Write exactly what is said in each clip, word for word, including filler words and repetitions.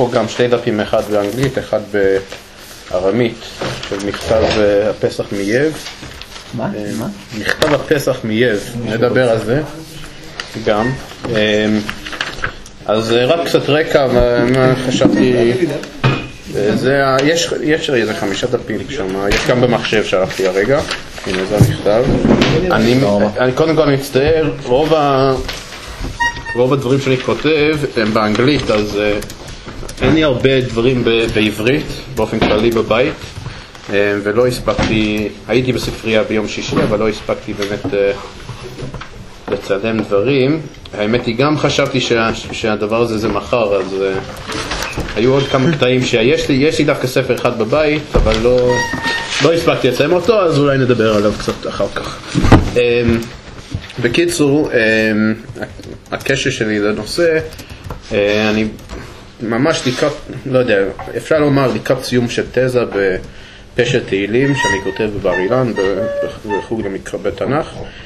פה גם שתי דפים, אחד באנגלית, אחד בארמית, של מכתב הפסח מייב. מה? מה? מכתב הפסח מייב, נדבר על זה גם. אז רק קצת רקע, מה חשבתי, זה, יש, יש איזה חמישה דפים שם, יש גם במחשב שלחתי הרגע, הנה זה המכתב. אני, אני קודם כל מצטער, רוב, ה, רוב הדברים שאני כותב הם באנגלית, אז אין לי הרבה דברים ב, בעברית, באופן כללי בבית, ולא הספקתי, הייתי בספרייה ביום שישי, אבל לא הספקתי באמת לצלם דברים. האמת היא, גם חשבתי שה, שהדבר הזה זה מחר, אז uh, היו עוד כמה קטעים שיש לי, יש לי דווקא ספר אחד בבית, אבל לא, לא הספקתי לצלם אותו, אז אולי נדבר עליו קצת אחר כך. Um, בקיצור, um, הקשר שלי לנושא, uh, אני ממש לקראת, לא יודע, אפשר לומר לקראת סיום של תזה בפשט תהילים, שאני כותב בבר אילן, בחוג למקרא בתנ"ך.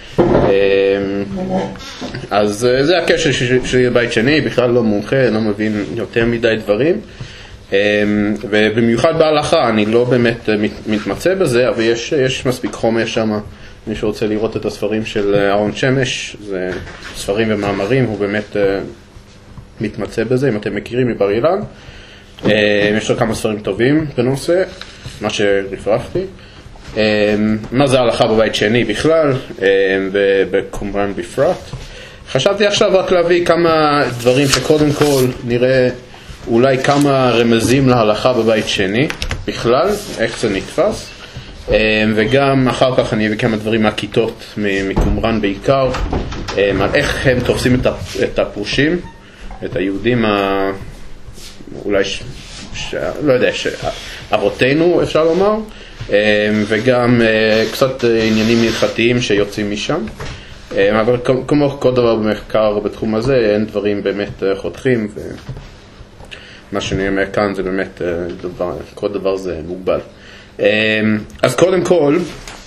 אז זה הקשר שלי לבית שני, בכלל לא מומחה, לא מבין יותר מדי דברים, ובמיוחד בהלכה אני לא באמת מתמצא בזה, אבל יש, יש מספיק חומר שם. מי שרוצה לראות את הספרים של אהרון שמש, זה ספרים ומאמרים, הוא באמת מתמצא בזה, אם אתם מכירים מבר אילן. יש לו כמה ספרים טובים בנושא, מה שרפרחתי. מה זה ההלכה בבית שני בכלל, ובקומראן בפרט. חשבתי עכשיו רק להביא כמה דברים שקודם כל נראה אולי כמה רמזים להלכה בבית שני בכלל, איך זה נתפס, וגם אחר כך אני אביא כמה דברים מהכיתות מקומראן בעיקר, על איך הם תופסים את הפרושים, את היהודים ה... אולי ש... ש... לא יודע, אבותינו אפשר לומר, וגם קצת עניינים הלכתיים שיוצאים משם. אבל כמו כל דבר במחקר בתחום הזה, אין דברים באמת חותכים, ומה שאני אומר כאן זה באמת דבר, כל דבר זה מוגבל. אז קודם כל,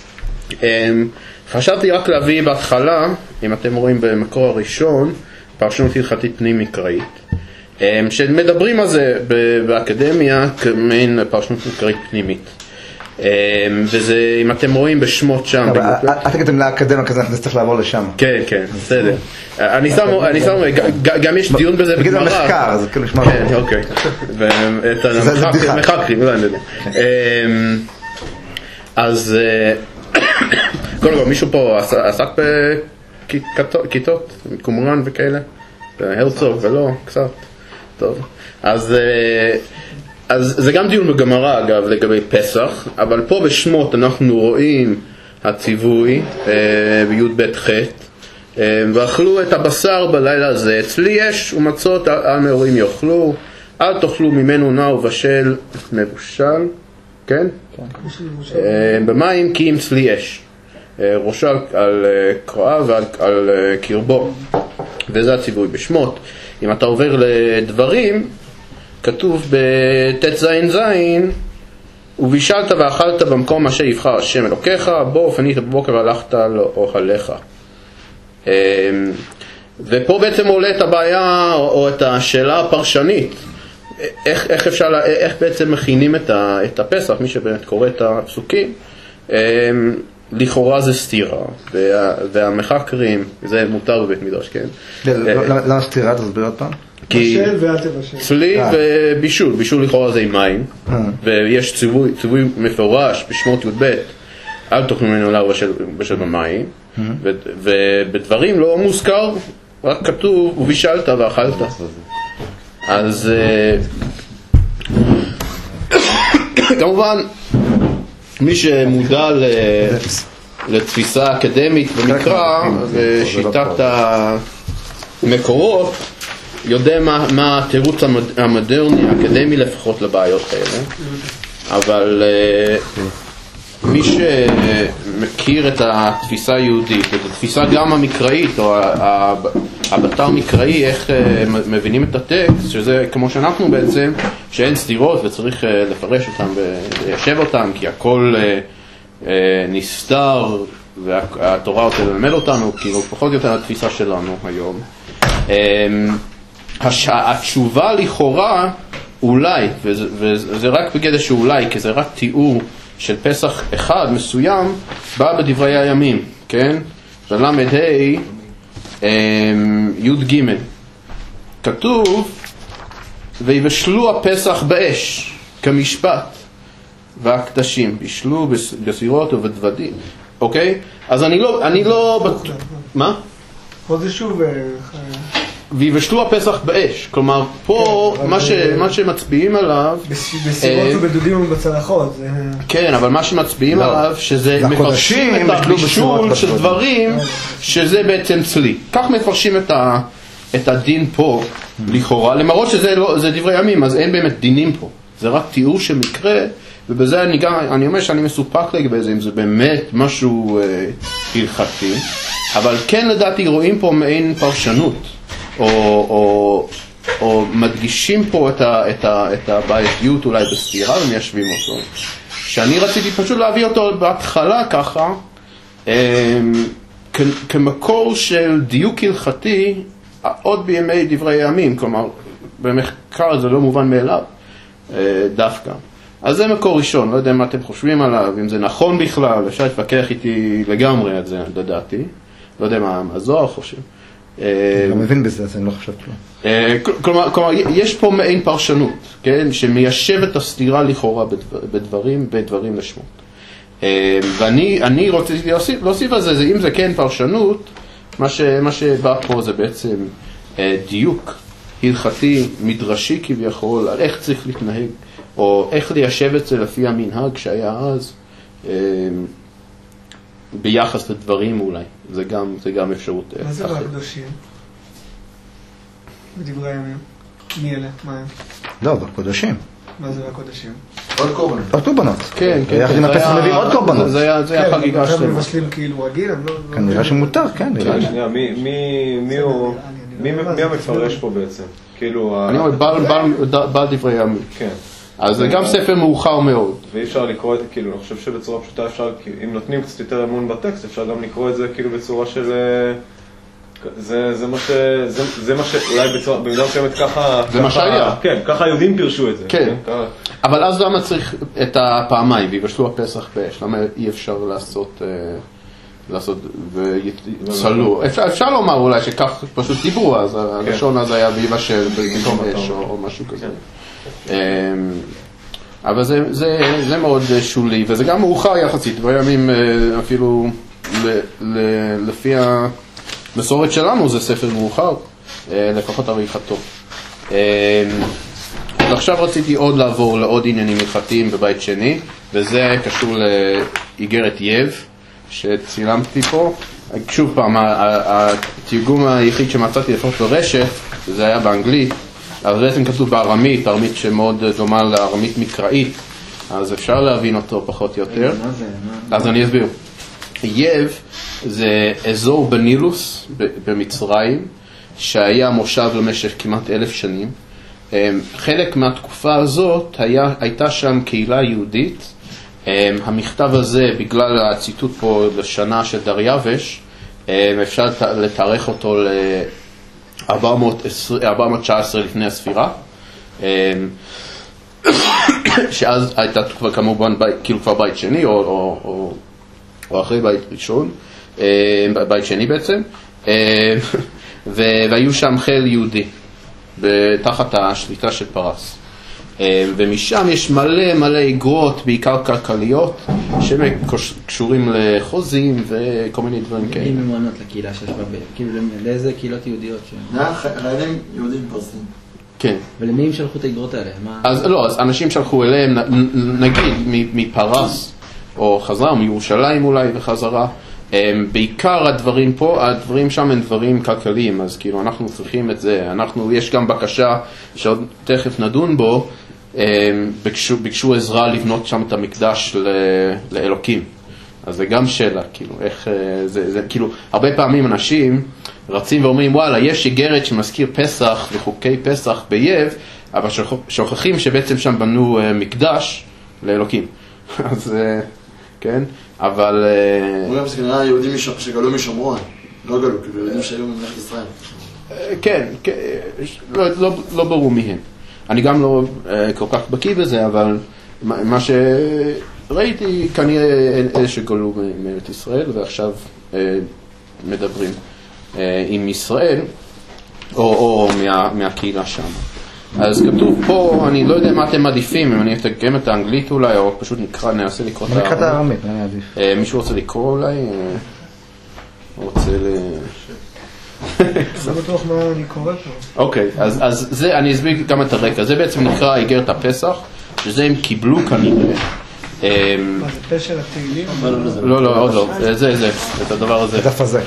חשבתי רק להביא בהתחלה, אם אתם רואים במקור הראשון, פרשנות הלכתית פנים מקראית, שמדברים על זה באקדמיה כמין פרשנות מקראית פנימית. וזה, אם אתם רואים בשמות שם, אל תגידם לאקדמיה כזה, אנחנו נצטרך לעבור לשם. כן, כן, בסדר. אני שם, גם יש דיון בזה בגמרא. בגיד המחקר, זה כאילו נשמע. כן, אוקיי. ואת המחקרים, לא יודע. אז קודם כל, מישהו פה עסק בכיתות, קומראן וכאלה? הרצוג ולא, קצת. טוב. אז אז זה גם דיון בגמרא אגב לגבי פסח, אבל פה בשמות אנחנו רואים הציווי בי' ב' ח' ואכלו את הבשר בלילה הזה, אצלי יש ומצות על מאורים יאכלו, אל תאכלו ממנו נע ובשל מבושל, כן? במים כי אם צלי אש, ראשה על קרעה ועל קרבו, וזה הציווי בשמות. אם אתה עובר לדברים, כתוב בתת זין זין, ובישלת ואכלת במקום אשר יבחר השם אלוקיך, בוא פנית בבוקר והלכת לאוכליך. ופה בעצם עולה את הבעיה או את השאלה הפרשנית, איך, איך אפשר, איך בעצם מכינים את, ה, את הפסח, מי שבאמת קורא את הפסוקים, לכאורה זה סתירה, וה, והמחקרים, זה מותר בבית מדרש, כן? למה סתירה? תסביר עוד פעם? כי צלי ובישול, בישול לכאורה זה עם מים, ויש ציווי, ציווי מפורש בשמות י' ב' אל תאכלו ממנו נע ובשל במים, ובדברים לא מוזכר, רק כתוב ובישלת ואכלת. אז כמובן מי שמודע לתפיסה אקדמית במקרא ושיטת המקורות יודע מה, מה התירוץ המודרני, האקדמי לפחות לבעיות האלה, אבל uh, מי שמכיר את התפיסה היהודית, את התפיסה גם המקראית, או הבתר מקראי, איך uh, מבינים את הטקסט, שזה כמו שאנחנו בעצם, שאין סתירות וצריך uh, לפרש אותם וליישב אותם, כי הכל uh, uh, נסתר, והתורה רוצה ללמד אותנו, כאילו פחות יותר התפיסה שלנו היום. Um, התשובה לכאורה אולי, וזה, וזה רק בגלל שאולי, כי זה רק תיאור של פסח אחד מסוים, בא בדברי הימים, כן? בלמד ה' י' ג' כתוב, ויבשלו הפסח באש, כמשפט, והקדשים, בישלו בסירות ובדוודים, אוקיי? אז אני לא, אני לא... מה? פה זה שוב... ויבשלו הפסח באש, כלומר, פה מה ש, מה שמצביעים עליו... בסירות ובדודים ובצלחות. כן, אבל מה שמצביעים עליו, שזה מפרשים את הבישול של דברים, שזה בעצם צלי. כך מפרשים את ה... את הדין פה, לכאורה, למרות שזה לא, זה דברי ימים, אז אין באמת דינים פה. זה רק תיאור של מקרה, ובזה אני גם, אני אומר שאני מסופק לגבי זה, אם זה באמת משהו אה, הלכתי, אבל כן לדעתי רואים פה מעין פרשנות, או, או, או מדגישים פה את, ה, את, ה, את הבעייתיות אולי בסתירה, ומיישבים אותו. שאני רציתי פשוט להביא אותו בהתחלה ככה, אה, כ, כמקור של דיוק הלכתי, עוד בימי דברי הימים, כלומר, במחקר זה לא מובן מאליו, דווקא. אז זה מקור ראשון, לא יודע מה אתם חושבים עליו, אם זה נכון בכלל, אפשר להתווכח איתי לגמרי על זה, לדעתי. לא יודע מה הזוהר חושב. אני לא מבין בזה, אז אני לא חושב כלום. כלומר, כלומר, יש פה מעין פרשנות, כן, שמיישב את הסתירה לכאורה בדברים, בדברים לשמות. ואני, אני רציתי להוסיף, להוסיף על זה, זה, אם זה כן פרשנות, מה, ש, מה שבא פה זה בעצם אה, דיוק הלכתי, מדרשי כביכול, על איך צריך להתנהג, או איך ליישב את זה לפי המנהג שהיה אז, אה, ביחס לדברים אולי. זה גם, זה גם אפשרות. מה זה בקדושים? בדברי הימים? מי אלה? מה הם? לא, בקודשים. מה זה בקודשים? עוד קורבנות. עוד קורבנות. כן, כן. יחד עם הפסח מביאים עוד קורבנות. זה היה חגיגה שלמה. עכשיו מבשלים כאילו רגיל? כנראה שמותר, כן. מי המפרש פה בעצם? אני אומר, בעל דברי הימים. כן. אז זה גם ספר מאוחר מאוד. ואי אפשר לקרוא את זה, כאילו, אני חושב שבצורה פשוטה אפשר, אם נותנים קצת יותר אמון בטקסט, אפשר גם לקרוא את זה כאילו בצורה של... זה, זה מה ש... זה, זה מה ש... אולי בצורה... במידה מסוימת ככה... זה מה שהיה. כן, ככה היהודים פירשו את זה. כן. אבל אז למה צריך את הפעמיים, ויבשלו הפסח באש? למה אי אפשר לעשות... לעשות... ויצלו? אפשר לומר אולי שכך פשוט דיברו, אז הראשון הזה היה ויבשל באש או משהו כזה. אבל זה, זה, זה מאוד שולי, וזה גם מאוחר יחסית, בימים אפילו לפי המסורת שלנו זה ספר מאוחר, לפחות עריכתו. עכשיו רציתי עוד לעבור לעוד עניינים הלכתיים בבית שני, וזה היה קשור לאיגרת יב שצילמתי פה. שוב פעם, התרגום היחיד שמצאתי לפחות ברשת, זה היה באנגלית, אז בעצם כתוב בארמית, ארמית שמאוד דומה לארמית מקראית, אז אפשר להבין אותו פחות או יותר. אז אני אסביר. יב זה אזור בנילוס במצרים, שהיה מושב למשך כמעט אלף שנים. חלק מהתקופה הזאת היה, הייתה שם קהילה יהודית. המכתב הזה, בגלל הציטוט פה לשנה של דריווש, אפשר לתארך אותו ל... ארבע מאות תשע עשרה לפני הספירה, שאז הייתה כבר כמובן כאילו כבר בית שני או, או, או, או אחרי בית ראשון, בית שני בעצם, והיו שם חיל יהודי תחת השליטה של פרס, ומשם יש מלא מלא אגרות, בעיקר כלכליות, שהם קשורים לחוזים וכל מיני דברים כאלה. מי ממונות לקהילה שיש בה, כאילו לאיזה קהילות יהודיות שם? חיילים יהודים פרסים. כן. ולמי הם שלחו את האגרות האלה? אז לא, אז אנשים שלחו אליהם, נגיד מפרס, או חזרה, מירושלים אולי וחזרה. בעיקר הדברים פה, הדברים שם הם דברים כלכליים, אז כאילו אנחנו צריכים את זה. אנחנו, יש גם בקשה שעוד תכף נדון בו, ביקשו, ביקשו עזרה לבנות שם את המקדש לאלוקים. אז זה גם שאלה, כאילו, איך, זה, זה, כאילו, הרבה פעמים אנשים רצים ואומרים, וואלה, יש איגרת שמזכיר פסח וחוקי פסח בייב, אבל שוכחים שבעצם שם בנו מקדש לאלוקים. אז, כן, אבל... אומרים, זה כנראה יהודים שגלו משומרון, לא גלו, כאילו, יהודים שהיו ממלכת ישראל. כן, לא, לא, לא ברור מהם. אני גם לא כל כך בקיא בזה, אבל מה שראיתי, כנראה אלה שגולו מארץ ישראל, ועכשיו מדברים עם ישראל, או, או מה, מהקהילה שם. אז כתוב פה, אני לא יודע מה אתם מעדיפים, אם אני אתרגם את האנגלית אולי, או פשוט נקרא, ננסה לקרוא את הארמית. נקרא את הארמית, אני עדיף. מישהו רוצה לקרוא אולי? רוצה ל... לא בטוח מה אני קורא פה. אוקיי, אז, אז זה, אני אסביר גם את הרקע. זה בעצם נקרא איגרת הפסח, שזה הם קיבלו כנראה. מה, זה פה של התהילים? לא, לא, עוד לא. זה, זה, את הדבר הזה. הדף הזה.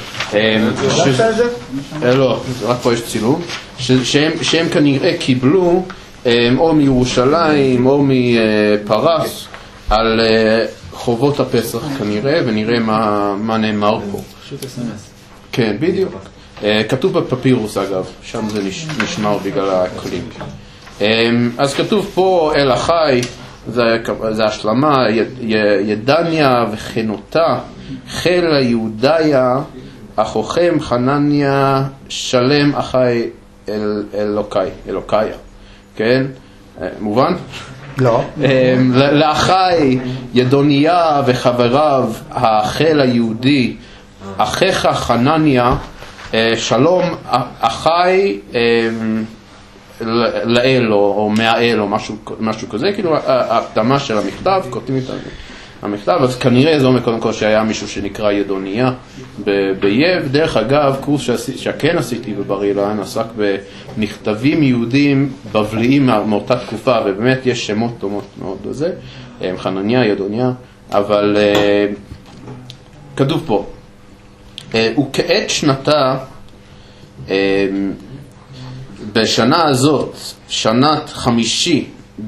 לא, רק פה יש צילום. שהם כנראה קיבלו או מירושלים או מפרס על חובות הפסח כנראה, ונראה מה נאמר פה. פשוט אס-אם-אס. כן, בדיוק. כתוב בפפירוס אגב, שם זה נשמר בגלל הקלינק. אז כתוב פה אל החי, זה השלמה, ידניה וחנותה, חיל היהודיה, אחוכם חנניה, שלם אחי אלוקי, אלוקיה. כן? מובן? לא. לאחי ידוניה וחבריו, החיל היהודי, אחיך חנניה, שלום אחי לאל או מהאל או משהו, משהו כזה, כאילו ההקדמה של המכתב, כותבים את המכתב, אז כנראה זה אומר קודם כל שהיה מישהו שנקרא ידוניה בייב. דרך אגב, קורס שכן עשיתי בבר אילן, עסק במכתבים יהודים בבליים מאותה תקופה, ובאמת יש שמות דומות מאוד לזה, חנניה, ידוניה, אבל כתוב פה, וכעת שנתה, בשנה הזאת, שנת חמישי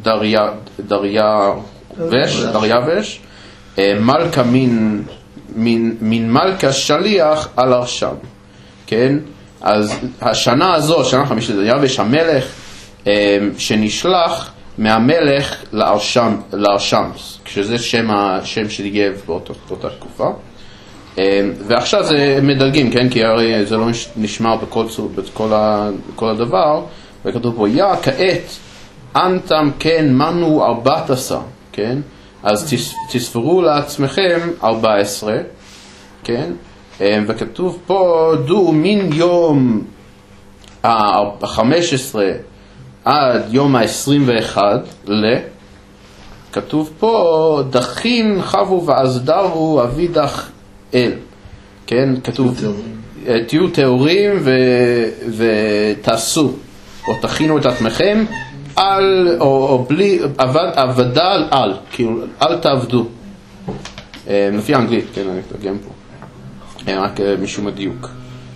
דריווש, דריווש, מלכה מן, מן, מן מלכה שליח על הרשם, כן? אז השנה הזאת, שנה חמישי דריווש, המלך שנשלח מהמלך לארשם, לארשמס, כשזה שם השם של יב באותה תקופה. ועכשיו זה מדלגים, כן? כי הרי זה לא נשמר בכל, בכל, בכל הדבר, וכתוב פה, יא, כעת, אנתם כן מנו ארבעת עשר, כן? אז תספרו לעצמכם ארבע עשרה, כן? וכתוב פה, דו מן יום ה-חמש עשרה עד יום ה-עשרים ואחת, ל... כתוב פה, דחין חבו ועזדרו אבידך אל, כן, כתוב, תהיו תאורים ותעשו, או תכינו את עצמכם, על, או בלי, עבדה על, כאילו, אל תעבדו. לפי האנגלית, כן, אני אתרגם פה, רק משום הדיוק.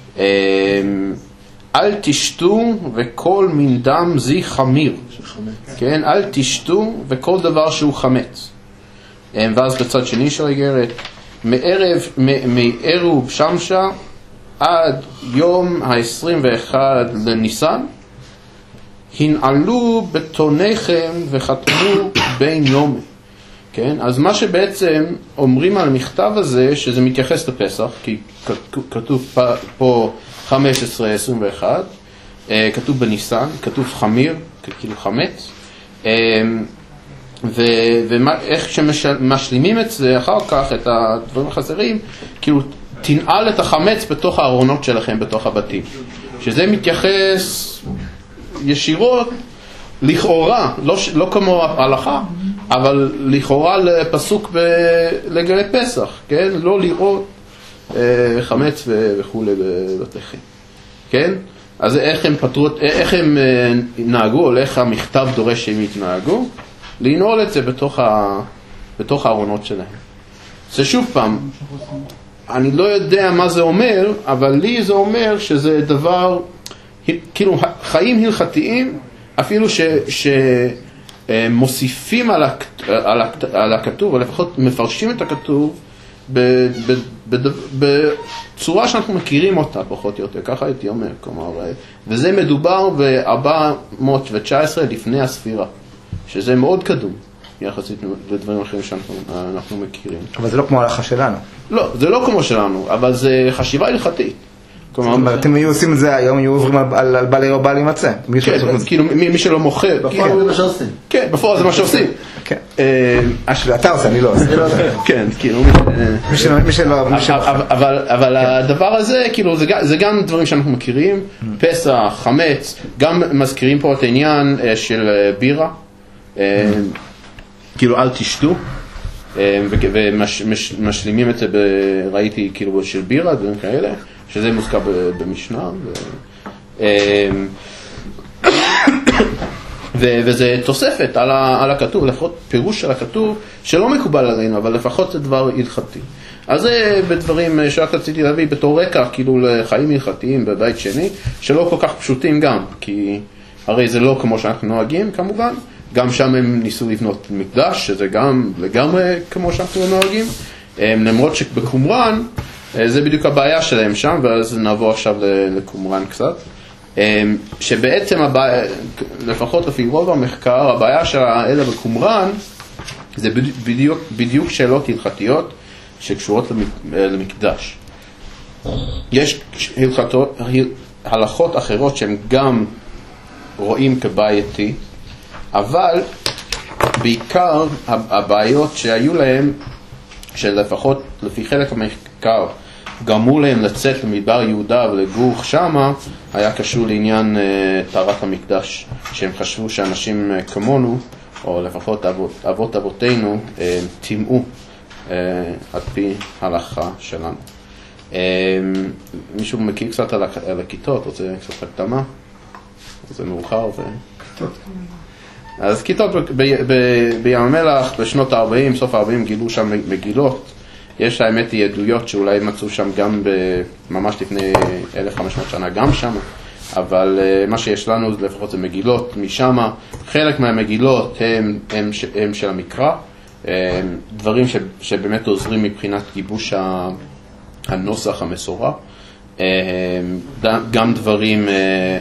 אל תשתו וכל מין דם זי חמיר, כן, אל תשתו וכל דבר שהוא חמץ. ואז בצד שני של האיגרת, מערב, מערב שמשה עד יום ה-עשרים ואחד לניסן, הנעלו בתוניכם וחתמו בין יומי. כן? אז מה שבעצם אומרים על המכתב הזה, שזה מתייחס לפסח, כי כתוב פה חמש עשרה עשרים ואחת, כתוב בניסן, כתוב חמיר, כאילו חמץ, ואיך שמשלימים את זה אחר כך, את הדברים החסרים, כאילו תנעל את החמץ בתוך הארונות שלכם, בתוך הבתים. שזה מתייחס ישירות, לכאורה, לא, לא כמו ההלכה, אבל לכאורה לפסוק לגבי פסח, כן? לא לראות אה, חמץ וכו' בבתיכם, כן? אז איך הם פטרו, איך הם אה, נהגו, או איך המכתב דורש שהם יתנהגו? לנעול את זה בתוך, ה, בתוך הארונות שלהם. זה שוב פעם, אני לא יודע מה זה אומר, אבל לי זה אומר שזה דבר, כאילו חיים הלכתיים, אפילו שמוסיפים על, על, על הכתוב, או לפחות מפרשים את הכתוב, ב, ב, ב, בצורה שאנחנו מכירים אותה, פחות או יותר, ככה הייתי אומר, כלומר, וזה מדובר ב-ארבע מאות תשע עשרה לפני הספירה. שזה מאוד קדום, יחסית לדברים אחרים שאנחנו מכירים. אבל זה לא כמו ההלכה שלנו. לא, זה לא כמו שלנו, אבל זה חשיבה הלכתית. זאת אומרת, אם היו עושים את זה היום, היו עוברים על בעלי או בעלי מצא. כאילו, מי שלא מוכר. בפועל זה מה שעושים. כן, בפועל זה מה שעושים. כן. אתה עושה, אני לא עושה. כן, כאילו. מי שלא... אבל הדבר הזה, כאילו, זה גם דברים שאנחנו מכירים. פסח, חמץ, גם מזכירים פה את העניין של בירה. כאילו, אל תשתו. ומשלימים את זה, ראיתי כאילו של בירה, דברים כאלה, שזה מוזכר במשנה. וזה תוספת על הכתוב, לפחות פירוש של הכתוב, שלא מקובל עלינו, אבל לפחות זה דבר הלכתי. אז זה בדברים שרק רציתי להביא בתור רקע, כאילו לחיים הלכתיים בבית שני, שלא כל כך פשוטים גם, כי הרי זה לא כמו שאנחנו נוהגים כמובן, גם שם הם ניסו לבנות מקדש, שזה גם לגמרי כמו שאנחנו נוהגים, למרות שבקומראן, זה בדיוק הבעיה שלהם שם, ואז נעבור עכשיו לקומראן קצת, שבעצם הבעיה, לפחות לפי רוב המחקר, הבעיה של האלה בקומראן, זה בדיוק, בדיוק שאלות הלכתיות שקשורות למקדש. יש הלכתות, הלכות אחרות שהן גם רואים כבעייתי, אבל בעיקר הבעיות שהיו להם, שלפחות לפי חלק המחקר, גרמו להם לצאת למדבר יהודה ולגור שמה, היה קשור לעניין uh, טהרת המקדש, שהם חשבו שאנשים uh, כמונו, או לפחות אבות, אבות אבותינו, uh, טימאו uh, על פי הלכה שלנו. Uh, מישהו מכיר קצת על, על הכיתות, רוצה קצת הקדמה? זה מאוחר ו... אז כיתות בים המלח בשנות ה-ארבעים, סוף ה-ארבעים גילו שם מגילות. יש האמת היא עדויות שאולי מצאו שם גם ממש לפני אלף וחמש מאות שנה גם שם, אבל מה שיש לנו לפחות זה מגילות משם. חלק מהמגילות הם, הם, הם של המקרא, דברים ש, שבאמת עוזרים מבחינת גיבוש הנוסח המסורה, גם דברים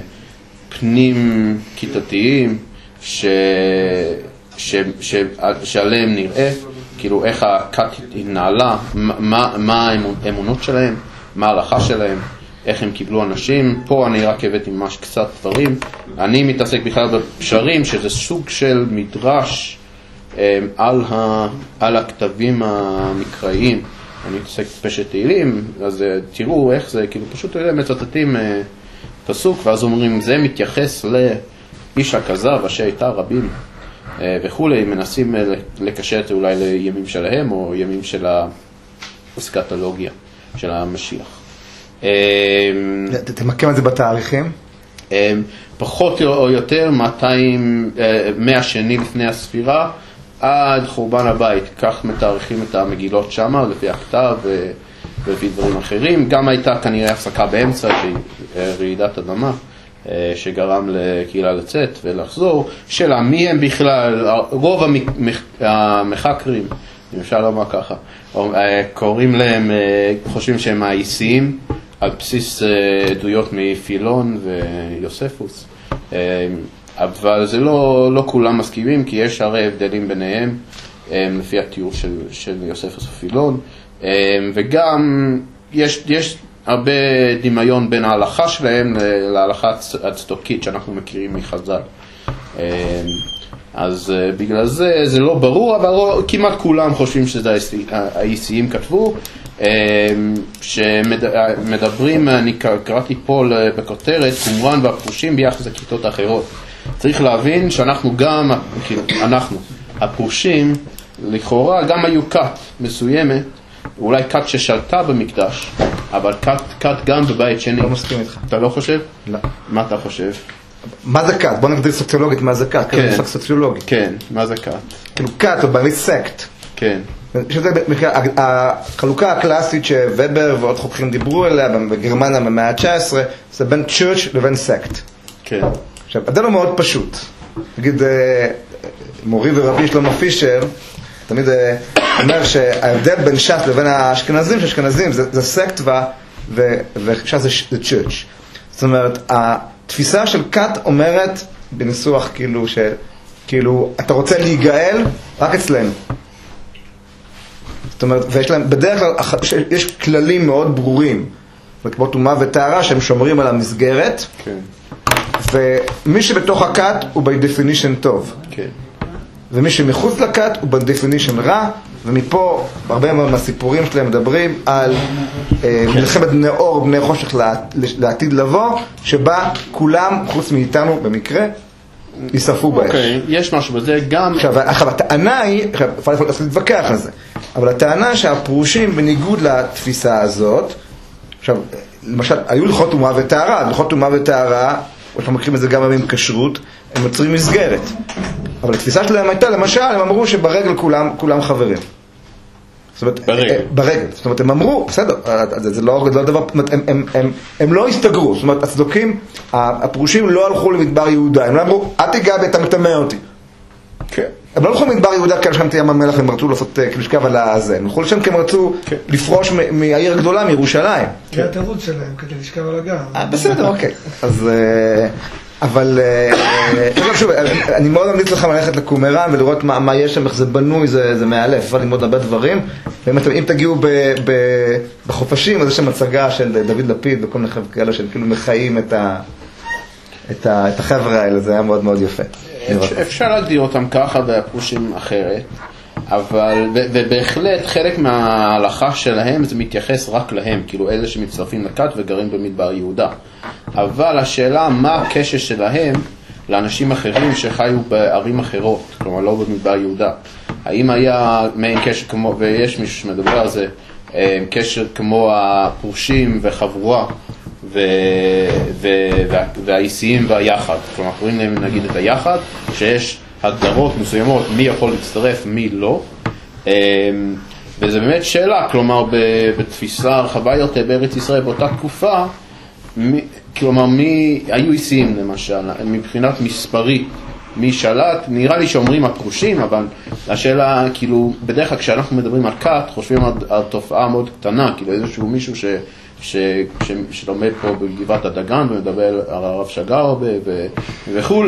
פנים כיתתיים, ש... ש... ש... שעליהם נראה, כאילו איך הכת התנהלה, מה, מה האמונות שלהם, מה ההלכה שלהם, איך הם קיבלו אנשים. פה אני רק הבאתי ממש קצת דברים. אני מתעסק בכלל בפשרים, שזה סוג של מדרש על, ה... על הכתבים המקראיים. אני מתעסק בפשט תהילים, אז תראו איך זה, כאילו פשוט מצטטים פסוק, ואז אומרים, זה מתייחס ל... איש הכזב, אשר הייתה רבים וכולי, מנסים לקשר את זה אולי לימים שלהם או ימים של האסקטולוגיה של המשיח. תמקם את זה בתאריכים? פחות או יותר מאתיים, מאה שני לפני הספירה עד חורבן הבית, כך מתאריכים את המגילות שם לפי הכתב ולפי דברים אחרים. גם הייתה כנראה הפסקה באמצע שהיא רעידת אדמה שגרם לקהילה לצאת ולחזור, שאלה מי הם בכלל, רוב המחקרים, אם אפשר לומר ככה, קוראים להם, חושבים שהם האיסיים, על בסיס עדויות מפילון ויוספוס, אבל זה לא, לא כולם מסכימים, כי יש הרי הבדלים ביניהם, לפי התיאור של, של יוספוס ופילון, וגם יש, יש הרבה דמיון בין ההלכה שלהם להלכה הצדוקית שאנחנו מכירים מחז"ל. אז בגלל זה זה לא ברור, אבל כמעט כולם חושבים שזה האיסיים כתבו, שמדברים, אני קראתי פה בכותרת, קומראן והפרושים ביחס לכיתות אחרות. צריך להבין שאנחנו גם, אנחנו, הפרושים, לכאורה גם היו כת מסוימת, אולי כת ששלטה במקדש, אבל כת, כת גם בבית שני. לא מסכים איתך. אתה לא חושב? לא. מה אתה חושב? מה זה כת? בוא נגדיר סוציולוגית מה זה כת. כן. כזה סוציולוגי. כן, מה זה כת? כאילו כת או באנגלית סקט. כן. שזה החלוקה הקלאסית שובר ועוד חוקרים דיברו עליה בגרמניה במאה ה-תשע עשרה, זה בין צ'רץ' לבין סקט. כן. עכשיו, הדין הוא מאוד פשוט. נגיד, מורי ורבי שלמה פישר, תמיד אומר שההבדל בין ש"ס לבין האשכנזים, שאשכנזים זה, זה סקט וש"ס זה, זה צ'רץ'. זאת אומרת, התפיסה של כת אומרת בניסוח כאילו שכאילו אתה רוצה להיגאל רק אצלנו. זאת אומרת, ויש להם, בדרך כלל יש כללים מאוד ברורים כמו טומאה וטהרה, שהם שומרים על המסגרת, כן. ומי שבתוך הכת הוא by definition טוב. כן. ומי שמחוץ לכת הוא by definition רע, ומפה הרבה מאוד מהסיפורים שלהם מדברים על אה, מלחמת בני אור, בני חושך לעתיד לבוא, שבה כולם, חוץ מאיתנו במקרה, יישרפו באש. אוקיי, יש משהו בזה גם... עכשיו, עכשיו הטענה היא, אפשר להתווכח על זה, אבל הטענה שהפרושים בניגוד לתפיסה הזאת, עכשיו, למשל, היו הלכות טומאה וטהרה, הלכות טומאה וטהרה, אנחנו מכירים את זה גם עם כשרות, הם יוצרים מסגרת. אבל התפיסה שלהם הייתה, למשל, הם אמרו שברגל כולם, כולם חברים. זאת אומרת, ברגל. ברגל. זאת אומרת, הם אמרו, בסדר, זה, זה לא, לא דבר, הם, הם, הם, הם, הם לא הסתגרו. זאת אומרת, הצדוקים, הפרושים לא הלכו למדבר יהודה, הם לא אמרו, אל תיגע בי, אתה מטמא אותי. כן. הם לא הלכו למדבר יהודה כי שם תהיה ים המלח, הם רצו לעשות לשכב על הזה. הם הלכו לשם כי הם רצו לפרוש מהעיר הגדולה, מירושלים. זה התירוץ שלהם, כדי לשכב על הגב. בסדר, אוקיי. אז... אבל שוב, אני מאוד ממליץ לכם ללכת לקומראן ולראות מה יש שם, איך זה בנוי, זה מאלף, אפשר ללמוד הרבה דברים. אם תגיעו בחופשים, אז יש שם הצגה של דוד לפיד וכל מיני חבר'ה כאלה שכאילו מחיים את החבר'ה האלה, זה היה מאוד מאוד יפה. אפשר להגדיר אותם ככה והפרושים אחרת, אבל, ובהחלט חלק מההלכה שלהם זה מתייחס רק להם, כאילו אלה שמצטרפים לכת וגרים במדבר יהודה. אבל השאלה מה הקשר שלהם לאנשים אחרים שחיו בערים אחרות, כלומר לא במדבר יהודה. האם היה מעין קשר כמו, ויש מישהו שמדבר על זה, קשר כמו הפרושים וחבורה ו... ו... וה... והאיסיים והיחד, כלומר קוראים להם נגיד את היחד, שיש הגדרות מסוימות מי יכול להצטרף, מי לא, וזה באמת שאלה, כלומר בתפיסה הרחבה יותר בארץ ישראל באותה תקופה, מי... כלומר מי היו איסיים למשל, מבחינת מספרי מי שלט, נראה לי שאומרים הפרושים, אבל השאלה כאילו בדרך כלל כשאנחנו מדברים על כת חושבים על, על תופעה מאוד קטנה, כאילו איזשהו מישהו ש... ש, ש, שלומד פה בגבעת הדגן ומדבר על הרב שגר וכו',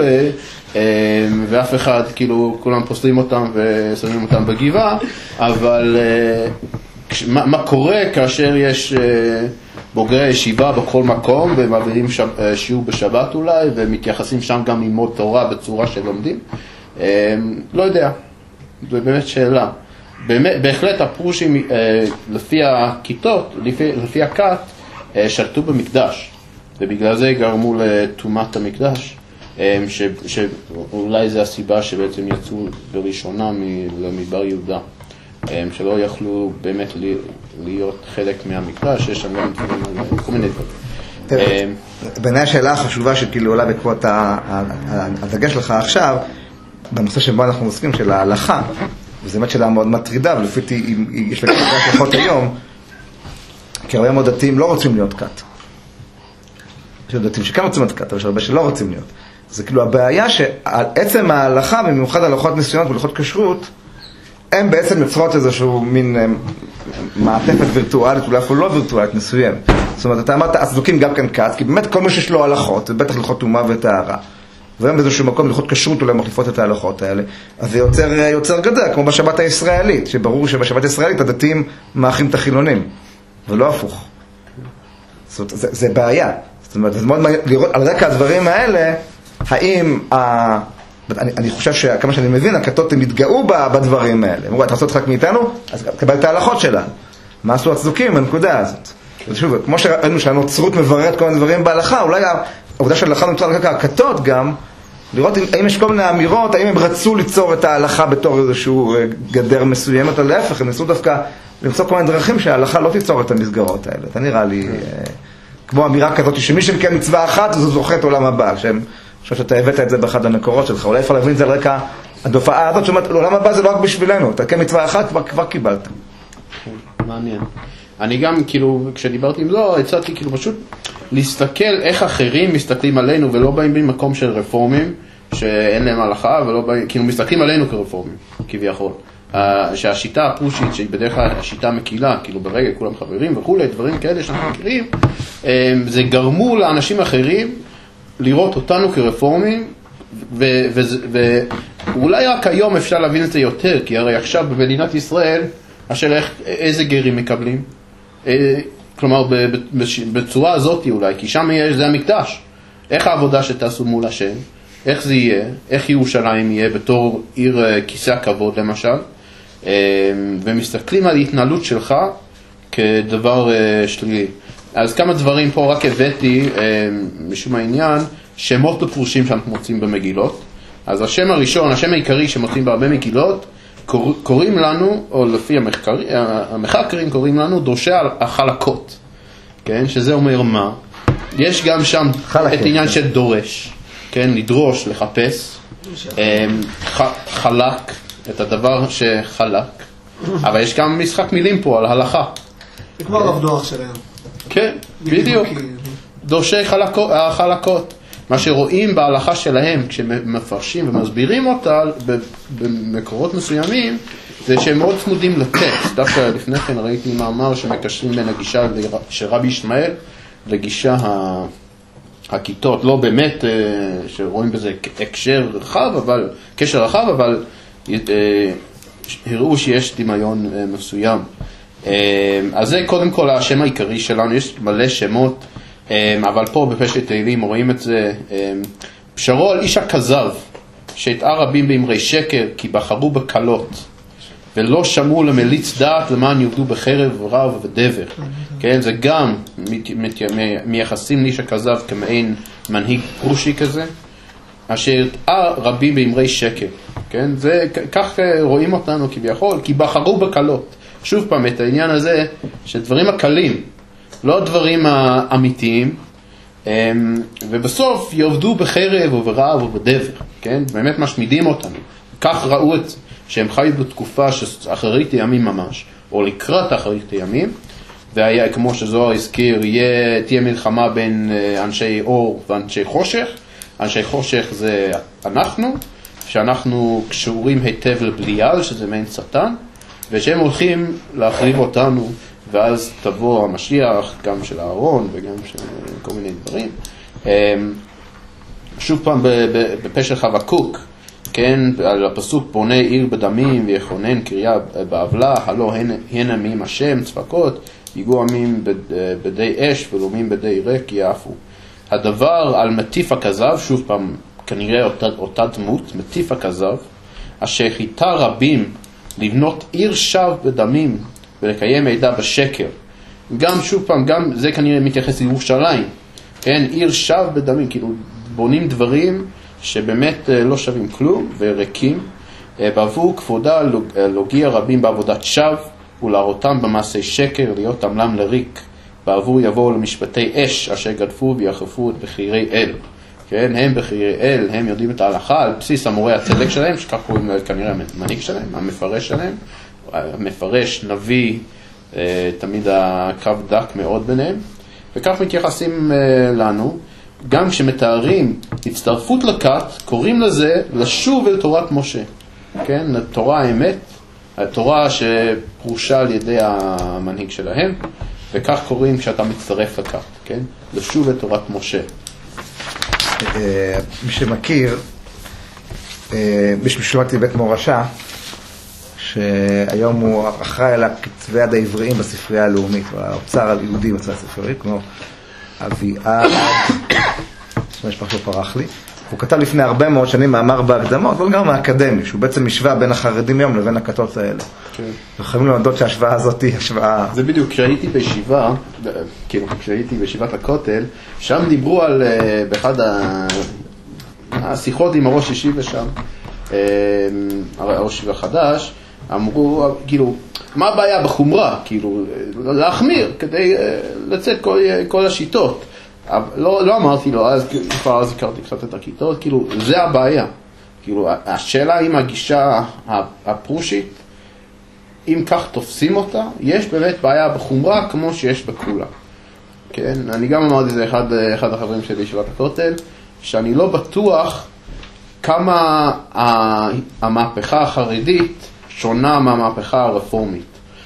ואף אחד, כאילו, כולם פוסלים אותם ושמים אותם בגבעה, אבל מה, מה קורה כאשר יש בוגרי ישיבה בכל מקום ומעבירים שיעור בשבת אולי ומתייחסים שם גם ללמוד תורה בצורה שלומדים? לא יודע, זו באמת שאלה. באמת, בהחלט הפרושים לפי הכיתות, לפי, לפי הכת, שלטו במקדש, ובגלל זה גרמו לתומת המקדש, ש, שאולי זה הסיבה שבעצם יצאו בראשונה למדבר יהודה, שלא יכלו באמת להיות חלק מהמקדש, יש שם גם כל מיני דברים. בעיניי השאלה החשובה שכאילו עולה בעקבות הדגש לך עכשיו, בנושא שבו אנחנו עוסקים של ההלכה, וזו באמת שאלה מאוד מטרידה, ולפי יש לה כמה השלכות היום, כי הרבה מאוד דתיים לא רוצים להיות כת. יש דתיים שכן רוצים להיות כת, אבל יש הרבה שלא רוצים להיות. זה כאילו הבעיה שעצם ההלכה, במיוחד הלכות ניסיונות והלכות כשרות, הם בעצם יוצרות איזשהו מין מעטפת וירטואלית, אולי אפילו לא וירטואלית, מסוים. זאת אומרת, אתה אמרת, הצדוקים גם כן כת, כי באמת כל מי שיש לו הלכות, ובטח הלכות טומאה וטהרה, והם באיזשהו מקום הלכות כשרות אולי מחליפות את ההלכות האלה, אז זה יוצר, יוצר גדר, כמו בשבת הישראלית, שברור שבשבת הישראלית הדתיים מאחים את החילונים, ולא הפוך. זאת אומרת, זה, זה בעיה. זאת אומרת, זה מאוד מעניין לראות על רקע הדברים האלה, האם ה... אני, אני חושב שכמה שאני מבין, הכתות הם התגאו בדברים האלה. הם אמרו, אתה רוצה לחלק מאיתנו? אז קבל את ההלכות שלנו. מה עשו הצדוקים בנקודה הזאת? ושוב, כמו שראינו שהנוצרות מבררת כל מיני דברים בהלכה, אולי העובדה של ההלכה נוצרה על רקע הכתות גם, לראות האם יש כל מיני אמירות, האם הם רצו ליצור את ההלכה בתור איזשהו גדר מסוימת, או להפך, הם ניסו דווקא למצוא כל מיני דרכים שההלכה לא תיצור את המסגרות האלה. אתה נראה לי כמו אמירה כזאת, שמי שמקיים מצווה אחת, אז הוא זוכה את עולם הבא, שהם... אני חושב שאתה הבאת את זה באחד המקורות שלך, אולי אפשר להבין את זה על רקע התופעה הזאת, שאומרת, עולם הבא זה לא רק בשבילנו, אתה מקיים מצווה אחת, כבר, כבר קיבלת. מעניין. אני גם, כאילו, כשדיברתי עם לא, הצעתי כאילו פשוט להסתכל איך אחרים מסתכלים עלינו, ולא באים במקום של רפורמים, שאין להם הלכה, ולא באים, כאילו, מסתכלים עלינו כרפורמים, כביכול. שהשיטה הפרושית, שהיא בדרך כלל השיטה מקילה, כאילו ברגע כולם חברים וכולי, דברים כאלה שאנחנו מכירים, זה גרמו לאנשים אחרים לראות אותנו כרפורמים, ואולי רק היום אפשר להבין את זה יותר, כי הרי עכשיו במדינת ישראל, השאלה איזה גרים מקבלים? כלומר, בצורה הזאת אולי, כי שם יש, זה המקדש. איך העבודה שתעשו מול השם? איך זה יהיה? איך ירושלים יהיה בתור עיר כיסא הכבוד למשל? ומסתכלים על התנהלות שלך כדבר שלילי. אז כמה דברים פה רק הבאתי משום העניין, שמות מפורשים שאנחנו מוצאים במגילות. אז השם הראשון, השם העיקרי שמוצאים בהרבה מגילות, קוראים לנו, או לפי המחקרים, המחקרים קוראים לנו דורשי החלקות. כן? שזה אומר מה? יש גם שם את העניין של דורש, כן? לדרוש, לחפש, חלק, את הדבר שחלק, אבל יש גם משחק מילים פה על הלכה. זה כמו רב דוח שלהם. כן, בדיוק. דורשי החלקות. מה שרואים בהלכה שלהם, כשמפרשים ומסבירים אותה במקורות מסוימים, זה שהם מאוד צמודים לטקסט. דווקא לפני כן ראיתי מאמר שמקשרים בין הגישה של רבי ישמעאל לגישה הכיתות. לא באמת שרואים בזה הקשר רחב, אבל, קשר רחב, אבל הראו שיש דמיון מסוים. אז זה קודם כל השם העיקרי שלנו, יש מלא שמות, אבל פה בפשט תהילים רואים את זה. פשרו על איש הכזב, שהטעה רבים באמרי שקר, כי בחרו בקלות, ולא שמעו למליץ דעת למען יעבדו בחרב רב ודבר. כן, זה גם מייחסים לאיש הכזב כמעין מנהיג פרושי כזה, אשר הטעה רבים באמרי שקר. כן, זה כך רואים אותנו כביכול, כי בחרו בקלות. שוב פעם את העניין הזה שדברים הקלים, לא הדברים האמיתיים, ובסוף יעבדו בחרב וברעב ובדבר, כן? באמת משמידים אותנו. כך ראו את זה, שהם חיו בתקופה שאחרית הימים ממש, או לקראת אחרית הימים, והיה, כמו שזוהר הזכיר, יהיה, תהיה מלחמה בין אנשי אור ואנשי חושך. אנשי חושך זה אנחנו, שאנחנו קשורים היטב לבליעל, שזה מעין שטן, ושהם הולכים להחריב אותנו, ואז תבוא המשיח, גם של הארון וגם של כל מיני דברים. שוב פעם בפשט חבקוק, כן, על הפסוק פונה עיר בדמים ויכונן קריאה בעבלה, הלא הן עמים השם צפקות, יגעו עמים בדי אש ולומים בדי ריק יעפו. הדבר על מטיף הכזב, שוב פעם כנראה אותה, אותה דמות, מטיף הכזב, אשר חיתה רבים לבנות עיר שב בדמים ולקיים מידע בשקר. גם שוב פעם, גם זה כנראה מתייחס לירושלים, כן, עיר שב בדמים, כאילו בונים דברים שבאמת לא שווים כלום וריקים, בעבור כבודה לוגיע רבים בעבודת שב ולהראותם במעשי שקר, להיות עמלם לריק, בעבור יבואו למשפטי אש אשר גדפו ויחרפו את בחירי אל. כן, הם בחירי אל, הם יודעים את ההלכה על בסיס אמורי הצדק שלהם, שכך קוראים כנראה המנהיג שלהם, המפרש שלהם, המפרש, נביא, תמיד הקו דק מאוד ביניהם, וכך מתייחסים לנו. גם כשמתארים הצטרפות לכת, קוראים לזה לשוב אל תורת משה, כן, לתורה האמת, התורה שפרושה על ידי המנהיג שלהם, וכך קוראים כשאתה מצטרף לכת, כן, לשוב אל תורת משה. מי שמכיר, מי ששמעתי בית מורשה, שהיום הוא אחראי על הכתבי יד העבריים בספרייה הלאומית, האוצר היהודי בצבא הספרי, כמו אביעד, המשפחה שלו פרח לי. הוא כתב לפני הרבה מאוד שנים מאמר בהקדמות, אבל גם האקדמי, שהוא בעצם משווה בין החרדים היום לבין הכתות האלה. וחייבים ללמדות שההשוואה הזאת היא השוואה... זה בדיוק, כשהייתי בישיבה, כאילו, כשהייתי בישיבת הכותל, שם דיברו על, באחד השיחות עם הראש ישיבה שם, הראש ישיבה חדש, אמרו, כאילו, מה הבעיה בחומרה? כאילו, להחמיר, כדי לצאת כל, כל השיטות. לא, לא אמרתי לו, אז כבר אז הכרתי קצת את הכיתות, כאילו, זה הבעיה. כאילו, השאלה אם הגישה הפרושית, אם כך תופסים אותה, יש באמת בעיה בחומרה כמו שיש בכולה. כן? אני גם אמרתי זה אחד, אחד החברים שלי בישיבת הכותל, שאני לא בטוח כמה המהפכה החרדית שונה מהמהפכה הרפורמית.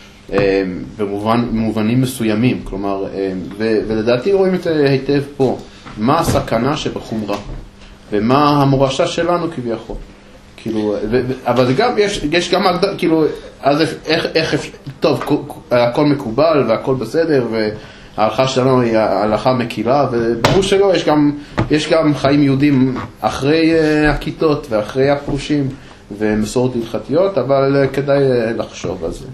במובנים מסוימים, כלומר, ולדעתי רואים את זה היטב פה, מה הסכנה שבחומרה, ומה המורשה שלנו כביכול. כאילו, אבל זה גם, יש, יש גם, כאילו, אז איך, איך, טוב, הכל מקובל והכל בסדר, ההלכה שלנו היא ההלכה מקילה, וברור שלא, יש גם, יש גם חיים יהודים אחרי הכיתות ואחרי הפרושים ומסורות הלכתיות, אבל כדאי לחשוב על זה.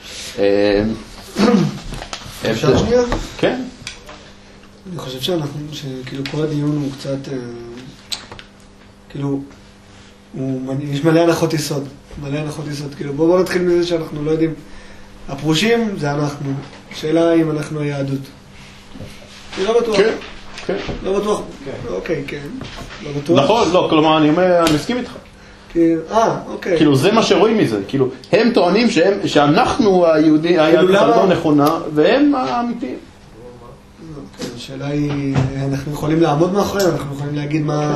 אפשר שנייה? כן. אני חושב שאנחנו, שכאילו כל הדיון הוא קצת, כאילו, יש מלא הנחות יסוד, מלא הנחות יסוד, כאילו בואו נתחיל מזה שאנחנו לא יודעים, הפרושים זה אנחנו, השאלה אם אנחנו היהדות. אני לא בטוח. כן, כן. לא בטוח, אוקיי, כן, לא בטוח. נכון, לא, כלומר, אני אומר, אני מסכים איתך. אה, אוקיי. כאילו, זה מה שרואים מזה, כאילו, הם טוענים שאנחנו היהודי, היהדות הלא נכונה, והם האמיתיים. השאלה היא, אנחנו יכולים לעמוד מאחוריהם, אנחנו יכולים להגיד מה...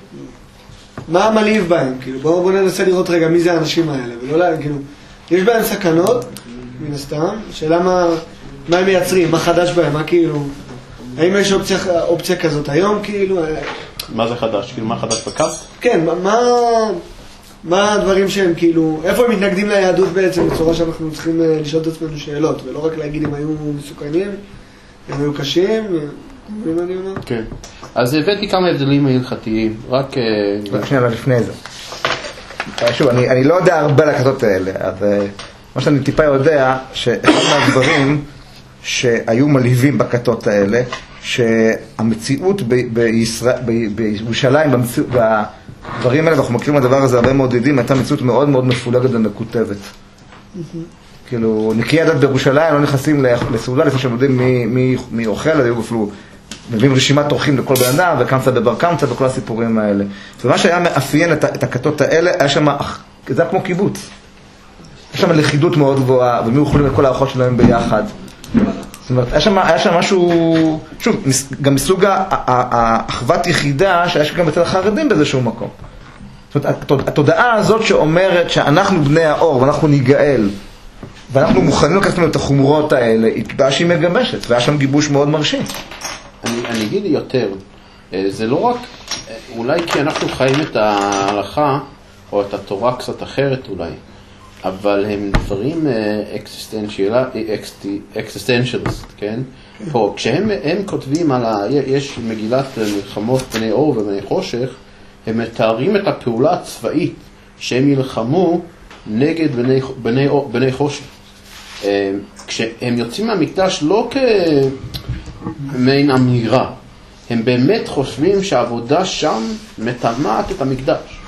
מה מלהיב בהם, כאילו, בואו בוא ננסה לראות רגע מי זה האנשים האלה, ולא לה, כאילו, יש בהם סכנות, מן הסתם, שאלה מה, מה הם מייצרים, מה חדש בהם, מה כאילו, האם יש אופציה, אופציה כזאת היום, כאילו... מה זה חדש? כאילו, מה חדש בקאפ? כן, מה, מה הדברים שהם, כאילו, איפה הם מתנגדים ליהדות בעצם, בצורה שאנחנו צריכים לשאול את עצמנו שאלות, ולא רק להגיד אם היו מסוכנים, אם היו קשים, ומה אני אומר? כן. אז הבאתי כמה הבדלים הלכתיים, רק... רק שנייה, אבל לפני זה. שוב, אני, אני לא יודע הרבה על הכתות האלה, אז מה שאני טיפה יודע, שאחד מהדברים שהיו מלהיבים בכתות האלה, שהמציאות ב- בישראל, ב- בירושלים, במציאות, בדברים האלה, ואנחנו מכירים הדבר הזה הרבה מאוד עדים, הייתה מציאות מאוד מאוד מפולגת ומקוטבת. כאילו, נקיי הדת בירושלים לא נכנסים לסעודה לפני שהם יודעים מי, מי, מי אוכל, אז היו אפילו מביאים רשימת אורחים לכל בן אדם, וקמצא בבר קמצא וכל הסיפורים האלה. ומה שהיה מאפיין את, את הכתות האלה, היה שם, זה היה כמו קיבוץ. היה שם לכידות מאוד גבוהה, ומי יכולים את כל הארוחות שלהם ביחד. זאת אומרת, היה שם, היה שם משהו, שוב, גם מסוג האחוות יחידה, שהיה גם אצל החרדים באיזשהו מקום. זאת אומרת, התודעה הזאת שאומרת שאנחנו בני האור, ואנחנו ניגאל, ואנחנו מוכנים לקחת את החומרות האלה, היא בעיה שהיא מגמשת, והיה שם גיבוש מאוד מרשים. אני, אני אגיד יותר, זה לא רק, אולי כי אנחנו חיים את ההלכה, או את התורה קצת אחרת אולי, אבל הם דברים אקסיסטנציאלס, כן? פה, כשהם הם כותבים על ה... יש מגילת מלחמות בני אור ובני חושך, הם מתארים את הפעולה הצבאית שהם ילחמו נגד בני, בני, בני חושך. כשהם יוצאים מהמקדש לא כמין אמירה, הם באמת חושבים שהעבודה שם מטמאת את המקדש.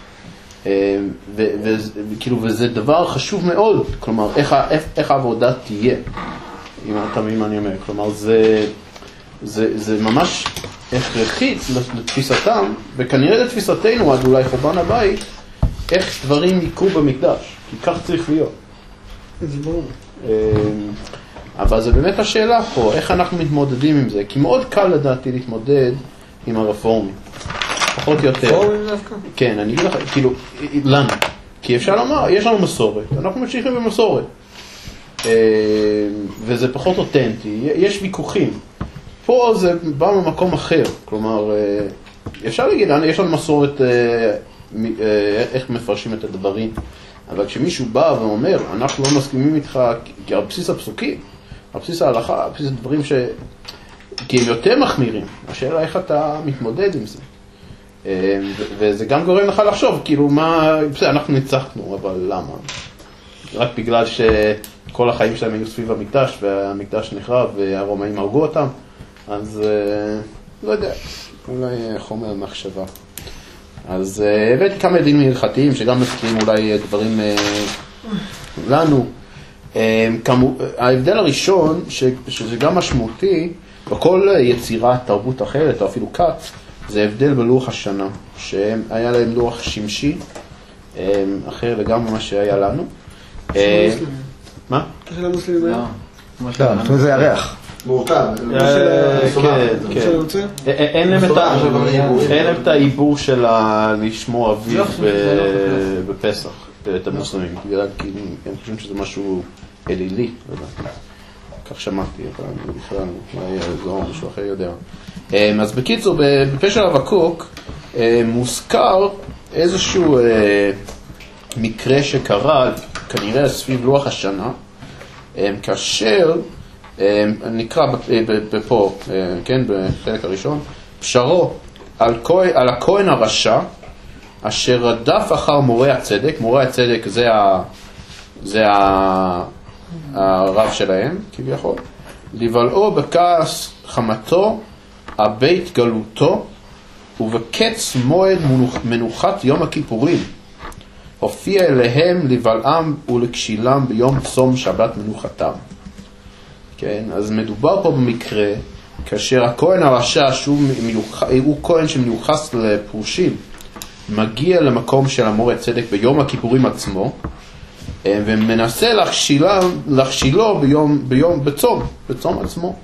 וכאילו, וזה דבר חשוב מאוד, כלומר, איך, איך, איך העבודה תהיה, אם אתה מבין מה אני אומר. כלומר, זה, זה, זה ממש הכרחי לתפיסתם, וכנראה לתפיסתנו עד אולי חורבן הבית, איך דברים יקרו במקדש, כי כך צריך להיות. זה ברור. אבל זה באמת השאלה פה, איך אנחנו מתמודדים עם זה, כי מאוד קל לדעתי להתמודד עם הרפורמים. פחות או יותר. רפורמים דווקא? כן, אני אגיד לך, כאילו, לנו. כי אפשר לומר, יש לנו מסורת, אנחנו ממשיכים במסורת. וזה פחות אותנטי, יש ויכוחים. פה זה בא ממקום אחר, כלומר, אפשר להגיד, יש לנו מסורת איך מפרשים את הדברים, אבל כשמישהו בא ואומר, אנחנו לא מסכימים איתך, כי על בסיס הפסוקים, על בסיס ההלכה, על בסיס הדברים ש... כי הם יותר מחמירים, השאלה איך אתה מתמודד עם זה. וזה גם גורם לך לחשוב, כאילו מה, בסדר, אנחנו ניצחנו, אבל למה? רק בגלל שכל החיים שלהם היו סביב המקדש, והמקדש נחרב, והרומאים הרגו אותם, אז לא יודע, אולי חומר מחשבה. אז הבאתי כמה עדים הלכתיים שגם מזכירים אולי דברים לנו. ההבדל הראשון, שזה גם משמעותי, בכל יצירת תרבות אחרת, או אפילו כת, זה הבדל בלוח השנה, שהיה להם לוח שמשי, אחר לגמרי מה שהיה לנו. מה? של המוסלמים היה? לא, זה ירח. מורכב. כן, כן. אין להם את העיבור של לשמור אביב בפסח, את המוסלמים, כי הם חושבים שזה משהו אלילי, כך שמעתי, אבל בכלל, אולי זה או משהו אחר יודע. אז בקיצור, בפשע אבקוק מוזכר איזשהו מקרה שקרה, כנראה סביב לוח השנה, כאשר נקרא פה, כן, בחלק הראשון, פשרו על, כהן, על הכהן הרשע, אשר רדף אחר מורה הצדק, מורה הצדק זה, ה, זה ה, הרב שלהם, כביכול, לבלעו בכעס חמתו, הבית גלותו, ובקץ מועד מנוחת יום הכיפורים, הופיע אליהם לבלעם ולקשילם ביום צום שבת מנוחתם. כן, אז מדובר פה במקרה, כאשר הכהן הרשע, שהוא מיוח... הוא כהן שמיוחס לפרושים, מגיע למקום של המורה צדק ביום הכיפורים עצמו, ומנסה להכשילה, להכשילו ביום, ביום, בצום, בצום עצמו.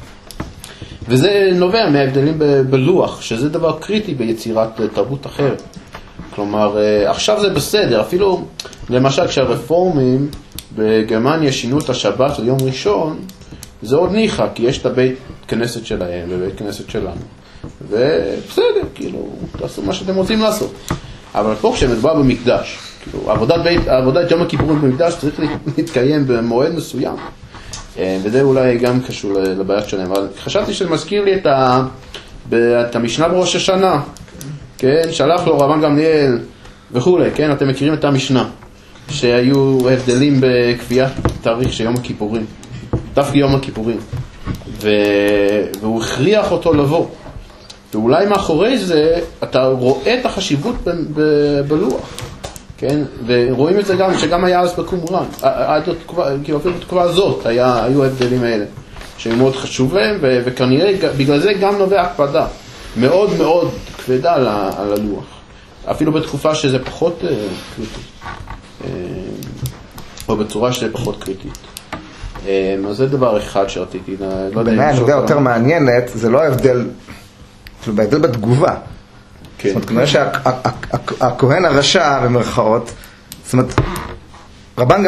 וזה נובע מההבדלים ב- בלוח, שזה דבר קריטי ביצירת תרבות אחרת. כלומר, עכשיו זה בסדר, אפילו למשל כשהרפורמים בגרמניה שינו את השבת ליום ראשון, זה עוד ניחא, כי יש את הבית כנסת שלהם ובית כנסת שלנו. ובסדר, כאילו, תעשו מה שאתם רוצים לעשות. אבל פה כשמדובר במקדש, כאילו, עבודת, בית, עבודת יום הכיפורים במקדש צריך להתקיים במועד מסוים. וזה אולי גם קשור לבעיות שלהם. אבל חשבתי שזה מזכיר לי את, ה, את המשנה בראש השנה. כן, שלח לו רבן גמליאל וכו', כן, אתם מכירים את המשנה. שהיו הבדלים בקביעת תאריך של יום הכיפורים. דווקא יום הכיפורים. ו... והוא הכריח אותו לבוא. ואולי מאחורי זה אתה רואה את החשיבות ב... ב... בלוח. כן? ורואים את זה גם, שגם היה אז בקומראן. עד התקופה, כאילו אפילו בתקופה הזאת היה, היו הבדלים האלה. שהיו מאוד חשוב להם, ו... וכנראה בגלל זה גם נובע הקפדה. מאוד מאוד כבדה על, ה... על הלוח. אפילו בתקופה שזה פחות uh, קריטי. Uh, או בצורה שזה פחות קריטית. אז זה דבר אחד שרציתי. בעיניי הנקודה יותר מעניינת, זה לא ההבדל, בהבדל בתגובה. זאת אומרת, כנראה שהכהן הרשע, במרכאות, זאת אומרת, רבן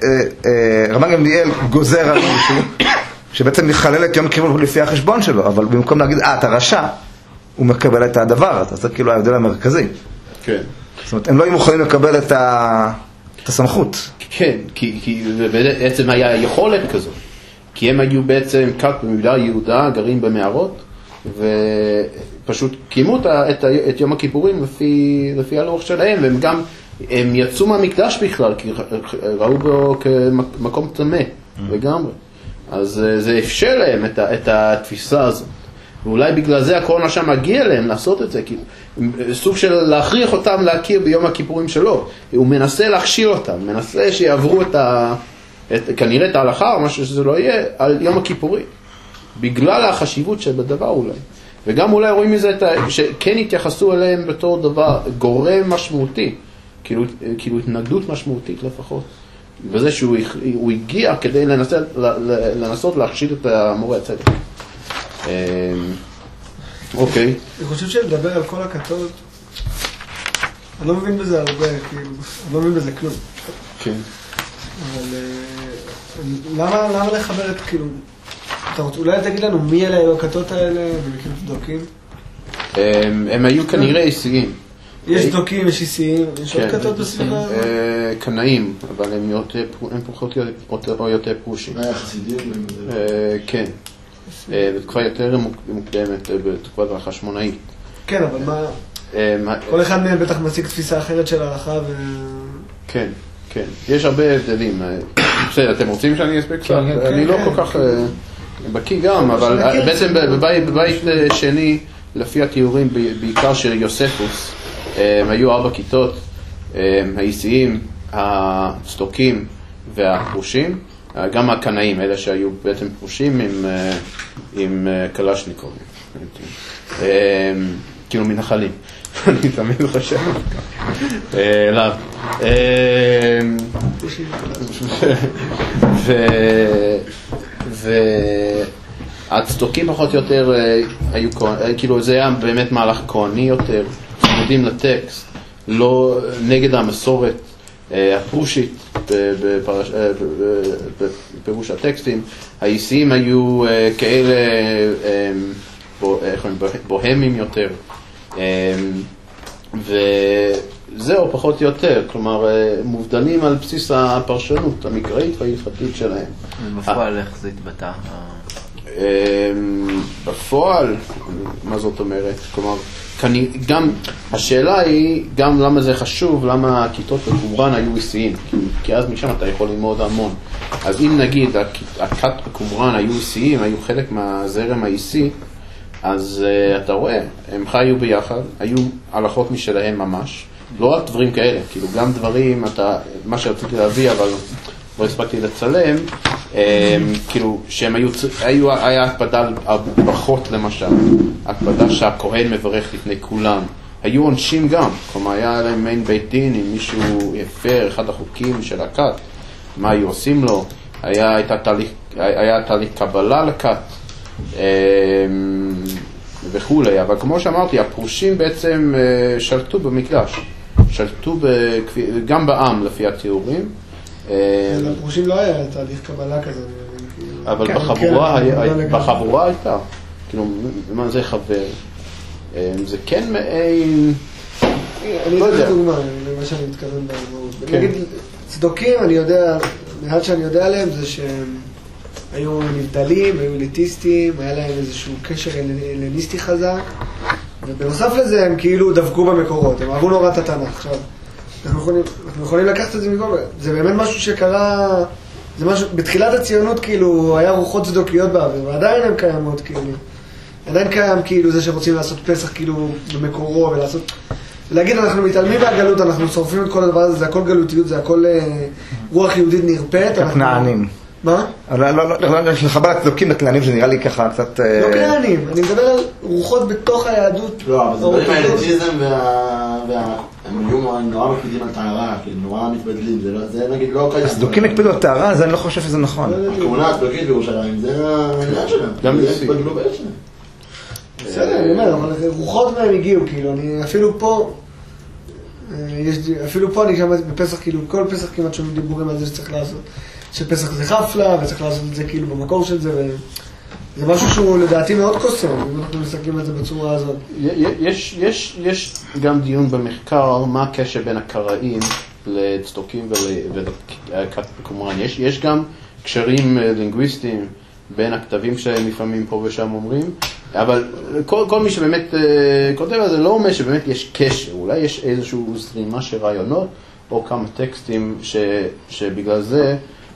גמליאל גוזר על מישהו, שבעצם מחלל את יום כיפור לפי החשבון שלו, אבל במקום להגיד, אה, אתה רשע, הוא מקבל את הדבר, אז זה כאילו ההבדל המרכזי. כן. זאת אומרת, הם לא היו מוכנים לקבל את ה... את הסמכות. כן, כי, כי בעצם היה יכולת כזו. כי הם היו בעצם כת במגדל יהודה, גרים במערות, ופשוט קיימו את, את יום הכיפורים לפי, לפי הלוח שלהם, והם גם, הם יצאו מהמקדש בכלל, כי ראו בו כמקום טמא, לגמרי. אז זה אפשר להם את, את התפיסה הזו. ואולי בגלל זה הכהן הרשע מגיע להם לעשות את זה, כי סוג של להכריח אותם להכיר ביום הכיפורים שלו. הוא מנסה להכשיר אותם, מנסה שיעברו את ה... את, כנראה את ההלכה או משהו שזה לא יהיה, על יום הכיפורים. בגלל החשיבות שבדבר אולי. וגם אולי רואים מזה את ה... שכן התייחסו אליהם בתור דבר גורם משמעותי, כאילו, כאילו התנגדות משמעותית לפחות. בזה שהוא הוא הגיע כדי לנסות, לנסות להכשיר את המורה הצדק. אוקיי. אני חושב שלדבר על כל הכתות, אני לא מבין בזה הרבה, כאילו, אני לא מבין בזה כלום. כן. אבל למה, למה לחבר את, כאילו, אתה רוצה, אולי תגיד לנו מי אלה הכתות האלה, ומכיר צדוקים? הם היו כנראה איסיים. יש צדוקים, יש איסיים, יש עוד כתות בסביבה? קנאים, אבל הם פחות או יותר פרושים. מה יחסידים? כן. בתקופה יותר מוקדמת, בתקופת החשמונאית. כן, אבל מה... כל אחד מהם בטח מציג תפיסה אחרת של ההלכה ו... כן, כן. יש הרבה הבדלים. בסדר, אתם רוצים שאני אספק קצת? אני לא כל כך בקיא גם, אבל בעצם בבית שני, לפי התיאורים, בעיקר של יוספוס, היו ארבע כיתות, האיסיים, הצדוקים והפרושים. גם הקנאים, אלה שהיו בעצם פרושים עם, עם קלשניקובים. כאילו מנחלים. אני תמיד חושב. לא. והצדוקים פחות או יותר היו, כאילו זה היה באמת מהלך כהני יותר, צמודים לטקסט, לא נגד המסורת הפרושית בפירוש הטקסטים. האיסיים היו כאלה בוהמים יותר, זהו, פחות או יותר, כלומר, מובדלים על בסיס הפרשנות המקראית וההלכתית שלהם. ובפועל איך זה התבטא? בפועל, מה זאת אומרת? כלומר, גם, השאלה היא גם למה זה חשוב, למה הכיתות בקומראן היו איסיים, כי, כי אז משם אתה יכול ללמוד המון. אז אם נגיד, הכת בקומראן היו איסיים, היו חלק מהזרם האיסי, אז uh, אתה רואה, הם חיו ביחד, היו הלכות משלהם ממש, לא רק דברים כאלה, כאילו גם דברים, אתה, מה שרציתי להביא, אבל לא הספקתי לצלם, um, כאילו שהם היו, היו, היה הקפדה על ברכות למשל, הקפדה שהכהן מברך לפני כולם, היו עונשים גם, כלומר היה להם מעין בית דין, אם מישהו יפר אחד החוקים של הכת, מה היו עושים לו, היה, הייתה תהליך, היה תהליך קבלה לכת, וכולי, אבל כמו שאמרתי, הפרושים בעצם שלטו במקדש, שלטו גם בעם לפי התיאורים. לפרושים לא היה תהליך קבלה כזה. אבל בחבורה הייתה, כאילו, מה זה חבר? זה כן מעין... אני אתן דוגמה למה שאני מתכוון במהות. נגיד, צדוקים, אני יודע, מעט שאני יודע עליהם זה שהם היו נבדלים, היו אליטיסטים, היה להם איזשהו קשר הלניסטי חזק, ובנוסף לזה הם כאילו דבקו במקורות, הם אהבו נורא את התנ"ך. עכשיו, אנחנו יכולים, אנחנו יכולים לקחת את זה מכל, זה באמת משהו שקרה, זה משהו, בתחילת הציונות כאילו היה רוחות צדוקיות באוויר, ועדיין הן קיימות כאילו, עדיין קיים כאילו זה שרוצים לעשות פסח כאילו במקורו ולעשות, ולהגיד אנחנו מתעלמים מהגלות, אנחנו שורפים את כל הדבר הזה, זה הכל גלותיות, זה הכל רוח יהודית נרפאת. כנענים. מה? לא, לא, לא, לחבר הצדוקים לכנענים זה נראה לי ככה קצת... לא כנענים, אני מדבר על רוחות בתוך היהדות. לא, אבל זה דברים האליטיזם והם היו נורא מקפידים על טהרה, כאילו נורא מתבדלים, זה נגיד לא... הצדוקים הקפידו על טהרה, אז אני לא חושב שזה נכון. הכהונה הצדוקית בירושלים, זה העניין שלהם. גם לפי. התבדלו בעצם. בסדר, אני אומר, אבל רוחות מהם הגיעו, כאילו, אני אפילו פה... אפילו פה אני שם בפסח, כאילו, כל פסח כמעט שומעים דיבורים על זה שצריך לעשות. שפסח זה חפלה, וצריך לעשות את זה כאילו במקור של זה, וזה משהו שהוא לדעתי מאוד קוסם, אם אנחנו מסתכלים על זה בצורה הזאת. יש, יש, יש גם דיון במחקר, מה הקשר בין הקראים לצדוקים ולקומראן. יש, יש גם קשרים לינגוויסטיים בין הכתבים שלפעמים פה ושם אומרים, אבל כל, כל מי שבאמת כותב על זה לא אומר שבאמת יש קשר, אולי יש איזשהו זרימה של רעיונות, או כמה טקסטים ש, שבגלל זה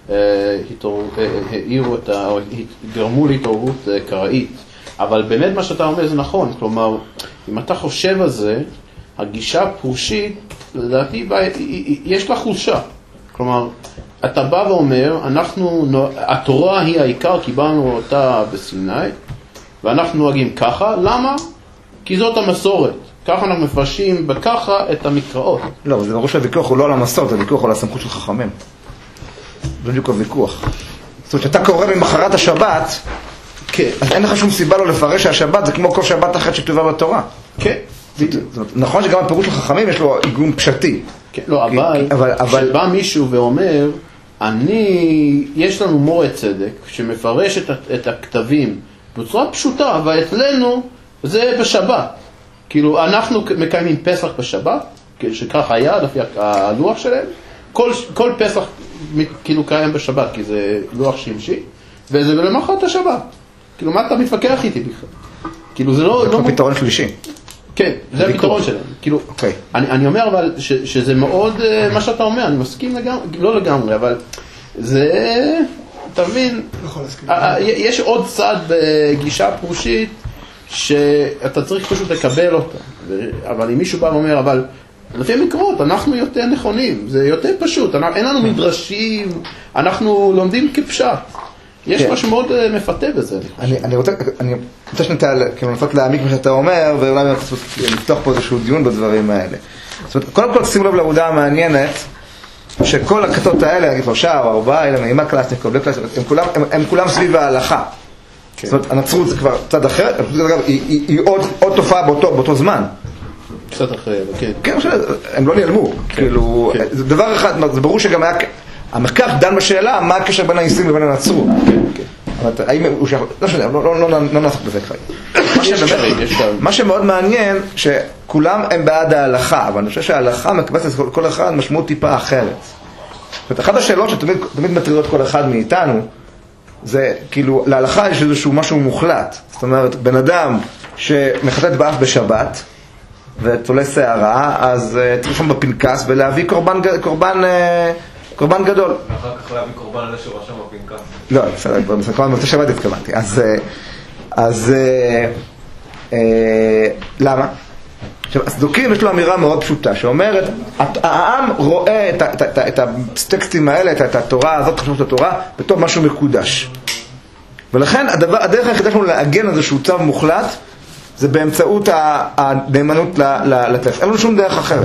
העירו את ה... או גרמו להתעוררות קראית. אבל באמת מה שאתה אומר זה נכון, כלומר, אם אתה חושב על זה, הגישה הפרושית, לדעתי, יש לה חולשה. כלומר, אתה בא ואומר, אנחנו, התורה היא העיקר, קיבלנו אותה בסיני, ואנחנו נוהגים ככה, למה? כי זאת המסורת. ככה אנחנו מפרשים בככה את המקראות. לא, זה ברור שהוויכוח הוא לא על המסורת, זה ויכוח על הסמכות של חכמים. זה בדיוק הוויכוח. זאת אומרת, שאתה קורא ממחרת השבת, כן. אז אין לך שום סיבה לא לפרש שהשבת זה כמו כל שבת אחת שכתובה בתורה. כן. זאת אומרת, נכון שגם הפירוש של חכמים יש לו עיגון פשטי. כן, לא, אבל, אבל, אבל... שבא מישהו ואומר, אני, יש לנו מורה צדק שמפרש את, את הכתבים בצורה פשוטה, אבל אצלנו זה בשבת. כאילו, אנחנו מקיימים פסח בשבת, שכך היה לפי הלוח שלהם, כל, כל פסח כאילו קיים בשבת, כי זה לוח שמשי, וזה למחרת השבת. כאילו, מה אתה מתווכח איתי בכלל? כאילו, זה לא... זה לא פתרון שלישי. כן, זה הפתרון שלהם. כאילו, אוקיי. אני, אני אומר אבל ש, שזה מאוד, מה שאתה אומר, אני מסכים לגמרי, לא לגמרי, אבל זה, אתה מבין, יש עוד צד בגישה פרושית, שאתה צריך פשוט לקבל אותה. אבל אם מישהו בא ואומר, אבל לפי המקורות, אנחנו יותר נכונים, זה יותר פשוט, אין לנו מדרשים, אנחנו לומדים כפשט. יש משהו מאוד מפתה בזה. אני רוצה, אני רוצה שנתה, כאילו נפות להעמיק מה שאתה אומר, ואולי נפתוח פה איזשהו דיון בדברים האלה. זאת אומרת, קודם כל שימו לב לעובדה המעניינת, שכל הכתות האלה, נגיד פרשה, או ארבעה, אלה מאימה קלאסניקו, בלי קלאסניקו, הם כולם, הם כולם סביב ההלכה. זאת אומרת, הנצרות זה כבר צד אחרת, היא עוד תופעה באותו זמן. קצת אחרת, כן. כן, הם לא נעלמו. כאילו, זה דבר אחד, זה ברור שגם היה... המחקר דן בשאלה מה הקשר בין האיסלאם לבין הנצרות. האם הוא שייך... לא שונה, לא נעסוק בזה כרגע. מה שמאוד מעניין, כולם הם בעד ההלכה, אבל אני חושב שההלכה מקבצת כל, כל אחד משמעות טיפה אחרת. זאת אומרת, אחת השאלות שתמיד תמיד מטרידות כל אחד מאיתנו, זה כאילו, להלכה יש איזשהו משהו מוחלט. זאת אומרת, בן אדם שמחטט באף בשבת, ותולה שערה, אז uh, צריך שם בפנקס ולהביא קורבן, קורבן, uh, קורבן גדול. ואחר כך להביא קורבן על זה שרשם בפנקס. לא, בסדר, כבר במוצא שבת התכוונתי. אז, אז uh, uh, למה? עכשיו, הסדוקים יש לו אמירה מאוד פשוטה, שאומרת, העם רואה את, את, את, את הטקסטים האלה, את, את התורה הזאת, חשוב את התורה, בתור משהו מקודש. ולכן הדבר, הדרך היחידה שלנו להגן על איזשהו צו מוחלט, זה באמצעות הנאמנות לטקסט. אין לנו שום דרך אחרת.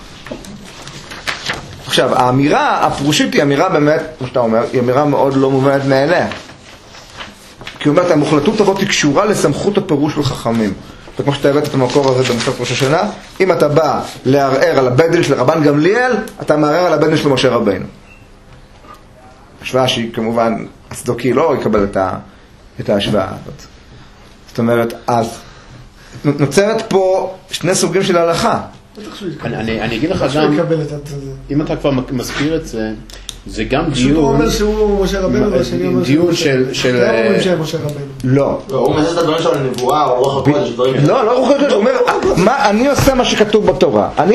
עכשיו, האמירה הפרושית היא אמירה באמת, כמו שאתה אומר, היא אמירה מאוד לא מובנת מאליה. כי היא אומרת, המוחלטות הזאת היא קשורה לסמכות הפירוש של חכמים. וכמו שאתה הבאת את המקור הזה במסכת ראש השנה, אם אתה בא לערער על הבית דין של רבן גמליאל, אתה מערער על הבית דין של משה רבינו. השוואה שהיא כמובן, הצדוקי לא יקבל את, ה, את ההשוואה הזאת. זאת אומרת, אז נוצרת פה שני סוגים של ההלכה. אני, אני, אני אגיד לך גם, אם אתה כבר מזכיר את זה, זה גם דיון... הוא אומר שהוא משה רבנו, והשני אומר דיון של... לא אומרים שהם משה רבנו. לא. הוא מנסה את הדברים שלו לנבואה, או רוח הקודש, דברים כאלה. לא, לא רוח הקודש, הוא אומר, אני עושה מה שכתוב בתורה. אני...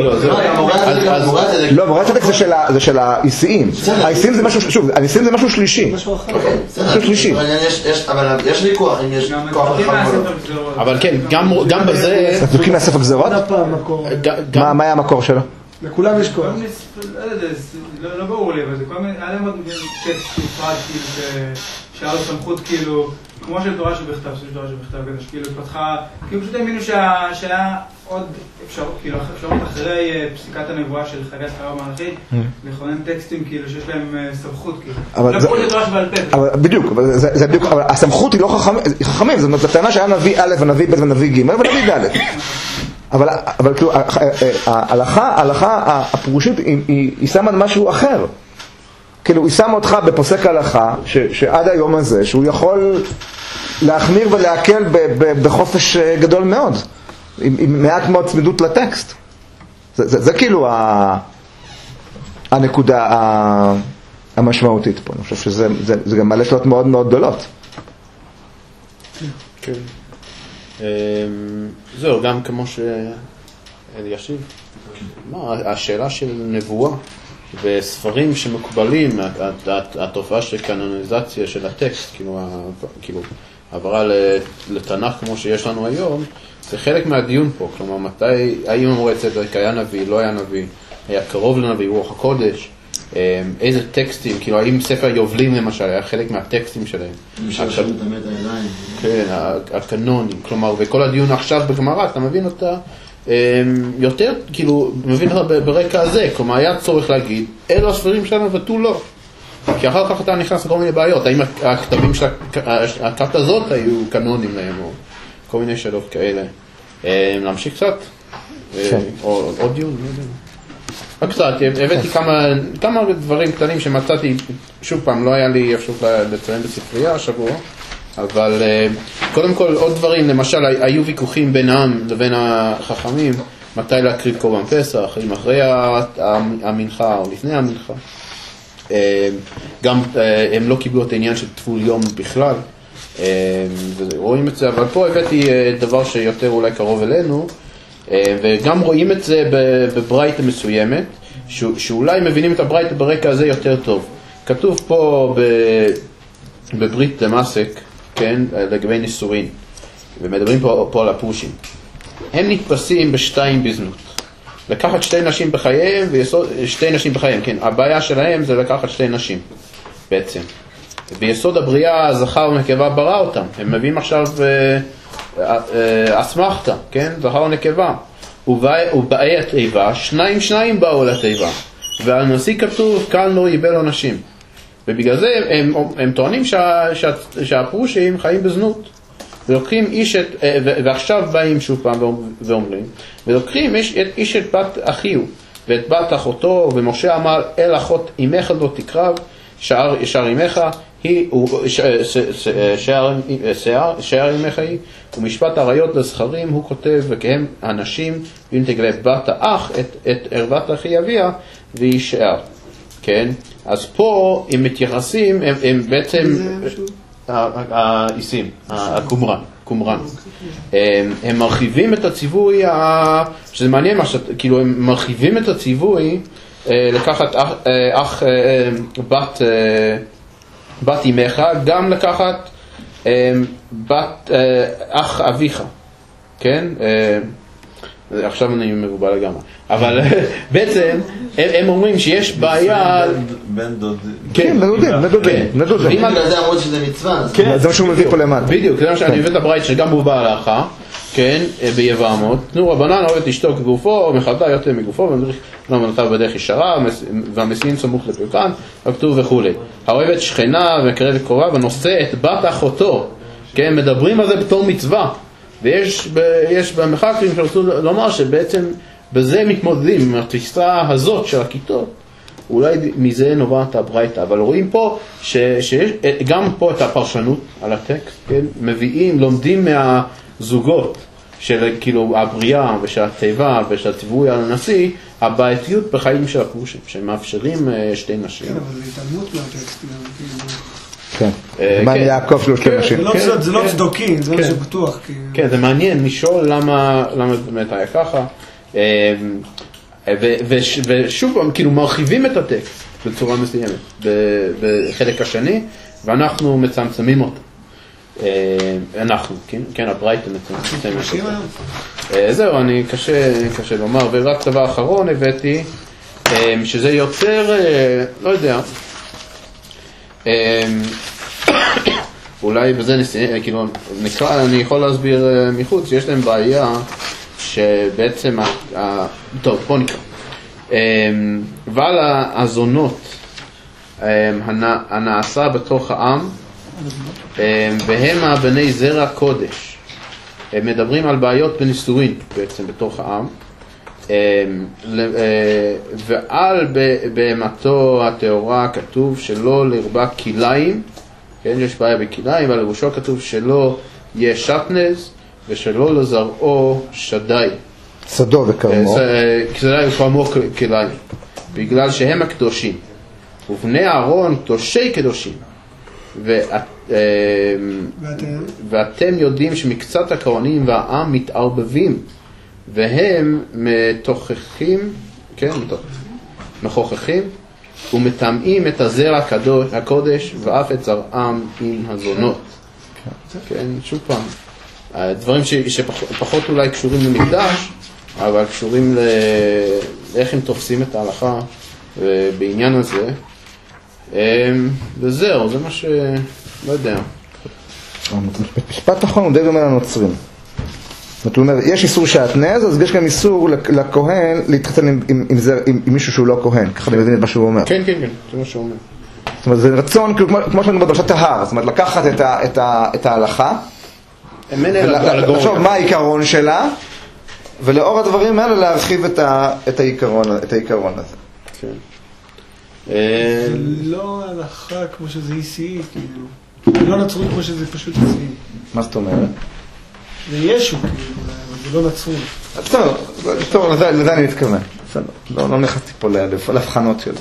לא, מורה הצדק זה של האיסיים. האיסיים זה משהו, שוב, האיסיים זה משהו שלישי. משהו שלישי. אבל יש ויכוח, אם יש כוח חכם. אבל כן, גם בזה... סדוקים מהספר גזרות? מה היה המקור שלו? לכולם יש כוח. לא ברור לי, אבל זה כל מיני, היה להם עוד טקסט נפרד, כאילו, שהיה לו סמכות, כאילו, כמו של תורה שבכתב, של תורה שבכתב, כאילו, פתחה, כאילו, פשוט האמינו שהיה עוד אפשרות, כאילו, אפשרות אחרי פסיקת הנבואה של חגי זכריה ומלאכי, לכונן טקסטים, כאילו, שיש להם סמכות, כאילו. לא כמו לתורה שבעל פה. בדיוק, זה בדיוק, אבל הסמכות היא לא חכמים, זאת אומרת, הטענה שהיה נביא א' ונביא ב' ונביא ג' ונביא ד'. אבל, אבל כאילו, ההלכה, ההלכה הפרושית היא, היא, היא שמה משהו אחר. כאילו, היא שמה אותך בפוסק ההלכה, ש, שעד היום הזה, שהוא יכול להחמיר ולהקל ב, ב, בחופש גדול מאוד, עם, עם מעט מאוד צמידות לטקסט. זה, זה, זה כאילו ה, הנקודה ה, המשמעותית פה. אני חושב שזה זה, זה גם מעלה שאלות מאוד מאוד גדולות. כן. זהו, גם כמו שאלישיב, השאלה של נבואה וספרים שמקובלים, התופעה של קנוניזציה של הטקסט, כאילו העברה לתנ"ך כמו שיש לנו היום, זה חלק מהדיון פה. כלומר, מתי, האם המורה צדק היה נביא, לא היה נביא, היה קרוב לנביא, רוח הקודש, איזה טקסטים, כאילו האם ספר יובלים למשל היה חלק מהטקסטים שלהם, כן, הקנונים, כלומר, וכל הדיון עכשיו בגמרא, אתה מבין אותה יותר, כאילו, מבין אותה ברקע הזה, כלומר, היה צורך להגיד, אלו הספרים שלנו ותו לא, כי אחר כך אתה נכנס לכל מיני בעיות, האם הכתבים של הכת הזאת היו קנונים להם, או כל מיני שאלות כאלה. להמשיך קצת? או עוד דיון, לא יודע. קצת, הבאתי כמה, כמה דברים קטנים שמצאתי, שוב פעם, לא היה לי אפשרות לציין בספרייה השבוע, אבל קודם כל עוד דברים, למשל, היו ויכוחים בין העם לבין החכמים, מתי להקריב קורבן פסח, אם אחרי המנחה או לפני המנחה. גם הם לא קיבלו את העניין של טבול יום בכלל, רואים את זה, אבל פה הבאתי דבר שיותר אולי קרוב אלינו, וגם רואים את זה בברייתא מסוימת, שאולי מבינים את הברייתא ברקע הזה יותר טוב. כתוב פה בברית דמשק, כן, לגבי נישואין, ומדברים פה, פה על הפושים. הם נתפסים בשתיים בזנות. לקחת שתי נשים בחייהם, ויסוד, שתי נשים בחייהם, כן. הבעיה שלהם זה לקחת שתי נשים, בעצם. ביסוד הבריאה, הזכר ונקבה ברא אותם. הם מביאים עכשיו אסמכתא, כן? זכר ונקבה. ובאי התיבה, שניים שניים באו לתיבה. ועל נשיא כתוב, כאן לא ייבל אנשים. ובגלל זה הם, הם, הם טוענים שה, שה, שהפרושים חיים בזנות. ולוקחים איש את, ועכשיו באים שוב פעם ואומרים, ולוקחים איש, את איש את בת אחיו, ואת בת אחותו, ומשה אמר, אל אחות אמך לא תקרב, שער ישר אמך, היא, שער ימך היא, ומשפט עריות לזכרים, הוא כותב, וכהם הנשים, אם תגלה בת האח, את ערוות אחי אביה, והיא שער. כן? אז פה, הם מתייחסים, הם בעצם, האיסים, הקומרן, קומרן. הם מרחיבים את הציווי, שזה מעניין מה שאתה, כאילו, הם מרחיבים את הציווי, לקחת אח, בת, בת אמך, גם לקחת בת אח אביך, כן? עכשיו אני מבובל לגמרי, אבל בעצם הם אומרים שיש בעיה... בן דוד... כן, נדודים, נדודים, נדודים. בגלל זה אמרו שזה מצווה. זה מה שהוא מביא פה למטה. בדיוק, זה מה שאני מביא את הברית שגם מובא הלכה, כן, ביבמות, תנו רבנן אוהב את אשתו כגופו, מחלתה יותר מגופו, ומדריך לא מנותיו בדרך ישרה, והמסין סמוך לפרקן, הכתוב וכו'. האוהבת שכנה ומקרב קרובה, ונושא את בת אחותו, כן, מדברים על זה בתור מצווה. ויש יש במחקרים שרצו לומר שבעצם בזה מתמודדים עם התפיסה הזאת של הכיתות, אולי מזה נובעת הברייתא, אבל רואים פה ש, שיש גם פה את הפרשנות על הטקסט, כן? מביאים, לומדים מהזוגות של כאילו הבריאה ושל הטבע ושל הציווי על הנשיא, הבעייתיות בחיים של הכרושים, שמאפשרים שתי נשים. כן, אבל זה התעלמות מהטקסט גם, כאילו... כן, מה יעקב שלו שתי נשים? זה לא צדוקי, זה מה שבטוח. כן, זה מעניין לשאול למה באמת היה ככה, ושוב פעם, כאילו מרחיבים את הטקסט בצורה מסוימת בחלק השני, ואנחנו מצמצמים אותו. אנחנו, כן, הברייתא מצמצמים אותו. זהו, אני קשה לומר, ורק דבר אחרון הבאתי, שזה יוצר, לא יודע, אולי בזה נסיים, כאילו, נקרא, אני יכול להסביר מחוץ, יש להם בעיה שבעצם, טוב, בוא נקרא. ועל הזונות הנעשה בתוך העם, והם בני זרע קודש. הם מדברים על בעיות בנישואין בעצם בתוך העם. ועל בהמתו הטהורה כתוב שלא לרבה כליים, כן, יש בעיה בכליים, ועל ראשו כתוב שלא יהיה שטנז ושלא לזרעו שדי. שדו וקרמו. שדי וקרמו כליים, בגלל שהם הקדושים. ובני אהרון קדושי קדושים. ואת, ואתם יודעים שמקצת הכהנים והעם מתערבבים, והם מתוכחים, כן, מכוחכים, ומטמאים את הזרע הקדוש, הקודש, ואף את זרעם עם הזונות. כן, שוב פעם, דברים שפחות אולי קשורים למקדש, אבל קשורים לאיך הם תופסים את ההלכה בעניין הזה. וזהו, זה מה ש... לא יודע. משפט אחרון הוא די דומה לנוצרים. זאת אומרת, יש איסור שעטנז, אז יש גם איסור לכהן להתחתן עם, עם, עם, זה, עם, עם מישהו שהוא לא כהן. ככה אני מבין את מה שהוא אומר. כן, כן, כן, זה מה שהוא אומר. זאת אומרת, זה רצון, כאילו, כמו, כמו שאנחנו בדרשת ההר, זאת אומרת, לקחת את, ה, את, ה, את ההלכה, לחשוב מה העיקרון שלה, ולאור הדברים האלה להרחיב את, ה, את, העיקרון, את העיקרון הזה. כן. זה לא הלכה כמו שזה אי סי, כאילו. לא נצרות כמו שזה פשוט אי סי. מה זאת אומרת? זה ישו, כאילו, אבל זה לא נצרות. טוב, לזה אני מתכוון. לא נכנסתי פה להבחנות של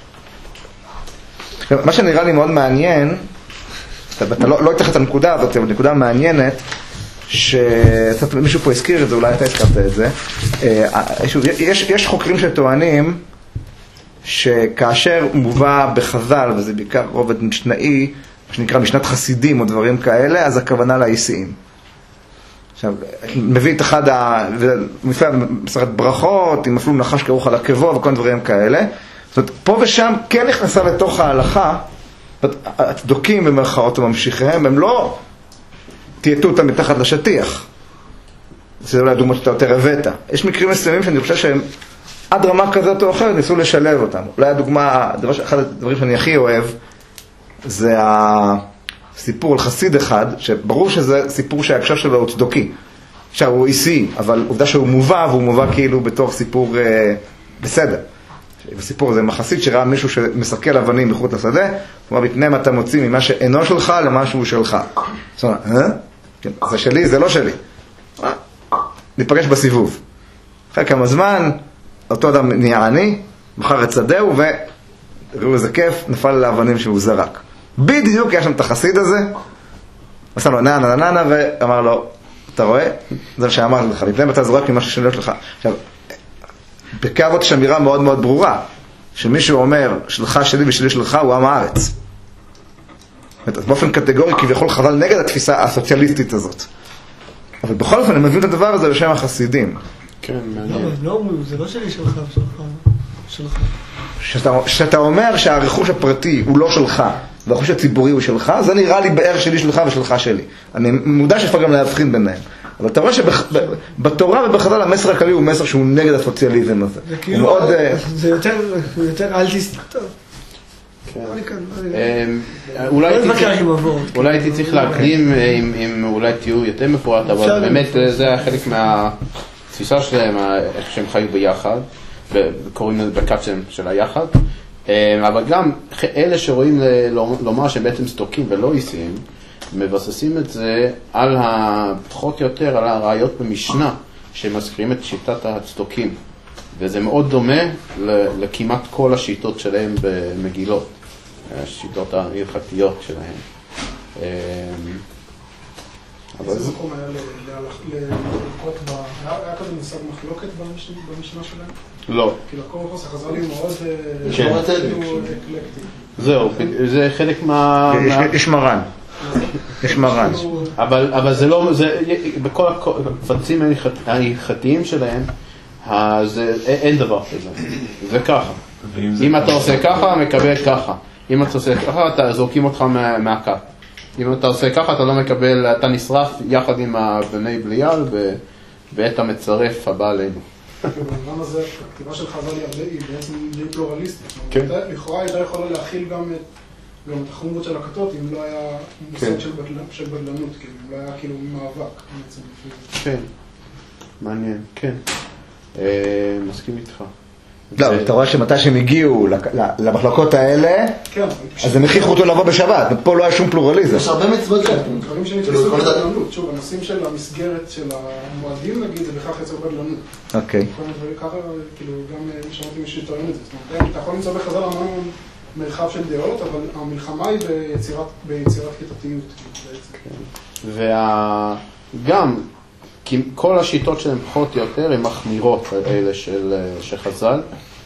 זה. מה שנראה לי מאוד מעניין, אתה לא יתח את הנקודה הזאת, אבל נקודה מעניינת, שמישהו פה הזכיר את זה, אולי אתה הזכרת את זה, יש חוקרים שטוענים שכאשר מובא בחז"ל, וזה בעיקר רובד משנאי, שנקרא משנת חסידים או דברים כאלה, אז הכוונה לאיסיים. עכשיו, מביא את אחד, מופיע במסכת ברכות, עם אפילו נחש כרוך על עקבו וכל דברים כאלה. זאת אומרת, פה ושם כן נכנסה לתוך ההלכה, הצדוקים במרכאות וממשיכיהם, הם לא תייתו אותם מתחת לשטיח. זה אולי הדוגמאות שאתה יותר הבאת. יש מקרים מסוימים שאני חושב שהם עד רמה כזאת או אחרת ניסו לשלב אותם. אולי הדוגמה, אחד הדברים שאני הכי אוהב, זה הסיפור על חסיד אחד, שברור שזה סיפור שההקשר שלו הוא צדוקי. עכשיו הוא איסי, אבל עובדה שהוא מובא, והוא מובא כאילו בתור סיפור אה, בסדר. בסיפור הזה, מחסית שראה מישהו שמסקל אבנים מחוץ לשדה, הוא אומר, מפניהם אתה מוציא ממה שאינו שלך למשהו שלך. זאת אומרת, אה? כן, זה שלי, זה לא שלי. ניפגש בסיבוב. אחרי כמה זמן, אותו אדם נהיה עני, בחר את שדהו, וראו איזה כיף, נפל לאבנים שהוא זרק. בדיוק יש שם את החסיד הזה, עשה לו נה נה נה נה, ואמר לו, אתה רואה? זה מה שאמרתי לך, מפניהם אתה זורק ממה ששלי שלך. עכשיו, בקרות יש אמירה מאוד מאוד ברורה, שמישהו אומר, שלך שלי ושלי שלך, הוא עם הארץ. באופן קטגורי, כביכול חז"ל נגד התפיסה הסוציאליסטית הזאת. אבל בכל אופן, הם מביאים את הדבר הזה בשם החסידים. כן, מעניין. לא אומרים, זה לא שלי שלך, שלך. שאתה אומר שהרכוש הפרטי הוא לא שלך, והרכוש הציבורי הוא שלך, זה נראה לי בערך שלי שלך ושלך שלי. אני מודע שאפשר גם להבחין ביניהם. אבל אתה רואה שבתורה ובחז"ל המסר הכללי הוא מסר שהוא נגד הסוציאליזם הזה. זה כאילו, זה יותר אל תסתכל. אולי הייתי צריך להקדים אם אולי תהיו יותר מפורט, אבל באמת זה היה חלק מהתפיסה שלהם, איך שהם חיו ביחד, וקוראים לזה בקאצ'ם של היחד, אבל גם אלה שרואים לומר שהם בעצם סטוקים ולא איסיים, מבססים את זה על פחות או יותר על הראיות במשנה שמזכירים את שיטת הצדוקים, וזה מאוד דומה לכמעט כל השיטות שלהם במגילות, השיטות ההלכתיות שלהם. איזה מקום היה ללקות ב... היה כזה מושג מחלוקת במשנה שלהם? לא. כי לקורפוס החז"לי מאוד אקלקטי. זהו, זה חלק מה... יש מרן. יש מרן. אבל זה לא... בכל הקבצים ההלכתיים שלהם, אין דבר כזה. זה ככה. אם אתה עושה ככה, מקבל ככה. אם אתה עושה ככה, אתה זורקים אותך מהקו. אם אתה עושה ככה, אתה לא מקבל, אתה נשרף יחד עם בני בליעל, ואת המצרף הבא עלינו. גם הזה, הכתיבה של חז"ל היא בעצם די פלורליסטית. לכאורה הייתה יכולה להכיל גם את החומרות של הכתות, אם לא היה מושג של בדלנות, אם לא היה כאילו מאבק. כן, מעניין, כן. מסכים איתך. לא, אתה רואה שמתי שהם הגיעו למחלקות האלה, אז הם הכריחו אותו לבוא בשבת, ופה לא היה שום פלורליזם. יש הרבה מצוות כאלה. דברים שנתפסו בדלנות. שוב, הנושאים של המסגרת של המועדים, נגיד, זה בכך יצר בדלנות. אוקיי. ככה, כאילו, גם שמעתי מישהו שטוען את זה. זאת אומרת, אתה יכול למצוא בחז"ל המון מרחב של דעות, אבל המלחמה היא ביצירת כיתתיות. וגם, כל השיטות שלהם פחות או יותר הן מחמירות האלה של חז"ל.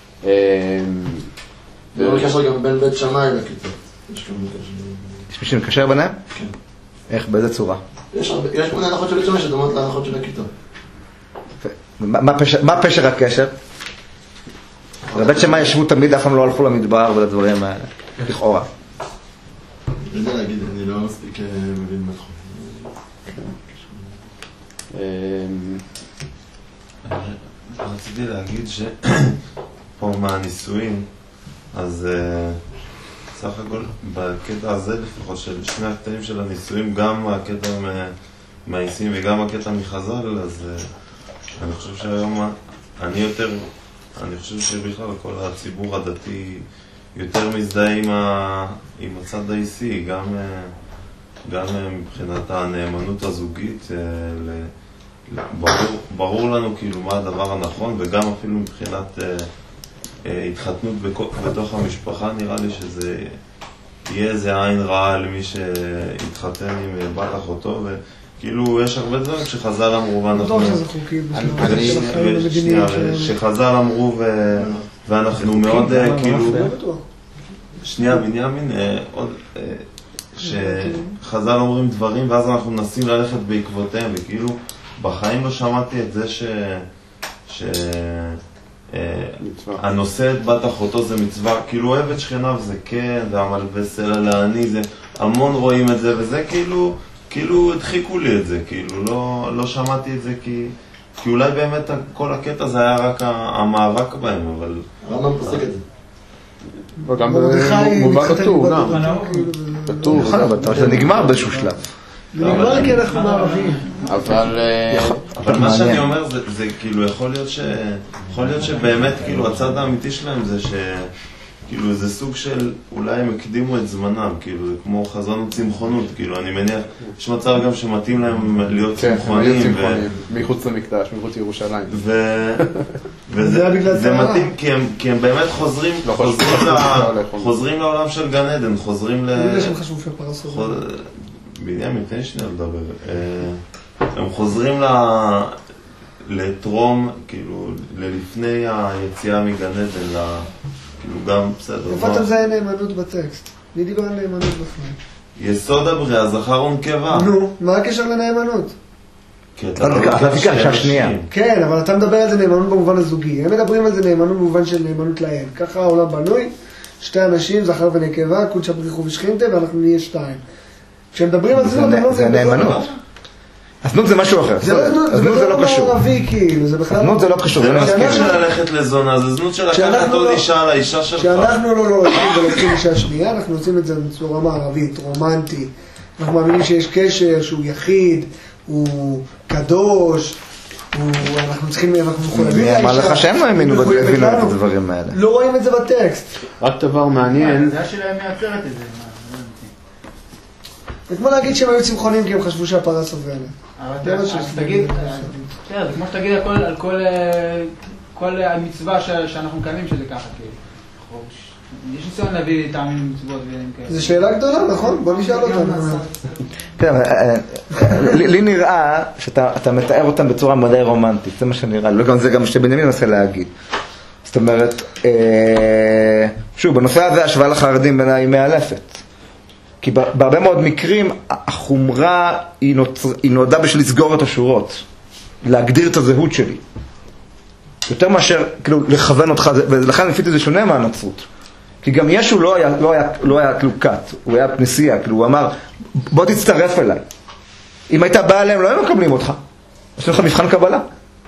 זה מקשר גם בין בית שמאי לכיתות. יש מישהו מקשר ביניהם? כן. איך? באיזה צורה? יש מיני הנחות של בית שמאי שדומות להנחות של הכיתות. מה פשר הקשר? בבית שמאי ישבו תמיד, אף פעם לא הלכו למדבר ולדברים האלה. לכאורה. אני יודע להגיד, אני לא מספיק מבין בתחום. רציתי להגיד שפה מהניסויים, אז סך הכל בקטע הזה לפחות של שני הקטעים של הניסויים, גם הקטע מהאיסים וגם הקטע מחז"ל, אז אני חושב שהיום אני יותר, אני חושב שבכלל כל הציבור הדתי יותר מזדהה עם, ה, עם הצד האיסי, גם, גם מבחינת הנאמנות הזוגית, ל, ברור, ברור לנו כאילו מה הדבר הנכון, וגם אפילו מבחינת אה, אה, התחתנות בתוך המשפחה, נראה לי שזה יהיה איזה עין רעה למי שהתחתן עם בת אחותו, וכאילו יש הרבה דברים שחז"ל אמרו ואנחנו... שחז"ל אמרו ואנחנו מאוד כאילו... שנייה, בנימין, עוד... שחז"ל אומרים דברים ואז אנחנו מנסים ללכת בעקבותיהם, וכאילו בחיים לא שמעתי את זה ש... ש... הנושא את בת אחותו זה מצווה, כאילו אוהב את שכניו זה כן, והמלווה סלע לעני זה, המון רואים את זה, וזה כאילו, כאילו הדחיקו לי את זה, כאילו לא, לא שמעתי את זה כי, כי אולי באמת כל הקטע זה היה רק המאבק בהם, אבל... הרמב"ם פוסק את זה. וגם מובא בטור, גם. בטור. זה נגמר באיזשהו שלב. זה נגמר כי אנחנו מערבים. אבל... אבל מה שאני אומר זה, זה כאילו יכול להיות ש... יכול להיות שבאמת כאילו הצד האמיתי שלהם זה ש... כאילו זה סוג של אולי הם הקדימו את זמנם, כאילו זה כמו חזון צמחונות, כאילו אני מניח, יש מצב גם שמתאים להם להיות צמחונים. מחוץ למקדש, מחוץ לירושלים. וזה מתאים כי הם באמת חוזרים לעולם של גן עדן, חוזרים ל... אני יודע שהם חשבו שפרס חוזרים. בנימין, תן שנייה לדבר. הם חוזרים לתרום, כאילו, ללפני היציאה מגן עדן, כאילו גם, בסדר. איפה אתה מזהה נאמנות בטקסט? מי דיבר על נאמנות בפני? יסוד הבריאה, זכר ונקבה. נו, מה הקשר לנאמנות? אתה תיקח אישה שנייה. כן, אבל אתה מדבר על זה נאמנות במובן הזוגי. הם מדברים על זה נאמנות במובן של נאמנות להם. ככה העולם בנוי, שתי אנשים, זכר ונקבה, קודשא בריך ובשכינתה, ואנחנו נהיה שתיים. כשהם מדברים על זה, זה נאמנות. הזנות זה משהו אחר. הזנות זה לא קשור. הזנות זה לא קשור. זה מסכים ללכת לזונה, זה זנות של לקחת עוד אישה על האישה שלך. כשאנחנו לא לא הולכים ולוקחים אישה שנייה, אנחנו עושים את זה בצורה מערבית, רומנטית. אנחנו מאמינים שיש קשר, שהוא יחיד, הוא קדוש, אנחנו צריכים, אנחנו מחויבים לאישה. מה לך שהם לא האמינו את הדברים האלה? לא רואים את זה בטקסט. רק דבר מעניין. זה השאלה מייצרת את זה. זה כמו להגיד שהם היו צמחונים כי הם חשבו שהפרה סובלת. אבל תגיד, זה כמו שתגיד על כל המצווה שאנחנו מקיימים שזה ככה, כאילו. יש ניסיון להביא טעמים מצוות ואין כאלה. זו שאלה גדולה, נכון? בוא נשאל אותם. לי נראה שאתה מתאר אותם בצורה מדי רומנטית, זה מה שנראה לי, זה גם שבנימין מנסה להגיד. זאת אומרת, שוב, בנושא הזה השוואה לחרדים בעיניי היא מאלפת. כי בהרבה מאוד מקרים החומרה היא, נוצר, היא נועדה בשביל לסגור את השורות, להגדיר את הזהות שלי. יותר מאשר כאילו, לכוון אותך, ולכן לפי זה שונה מהנצרות. כי גם ישו לא היה, לא היה, לא היה כאילו קט, הוא היה פניסיה, כאילו הוא אמר, בוא תצטרף אליי. אם היית בא אליהם, לא היו מקבלים אותך. יש לך מבחן קבלה.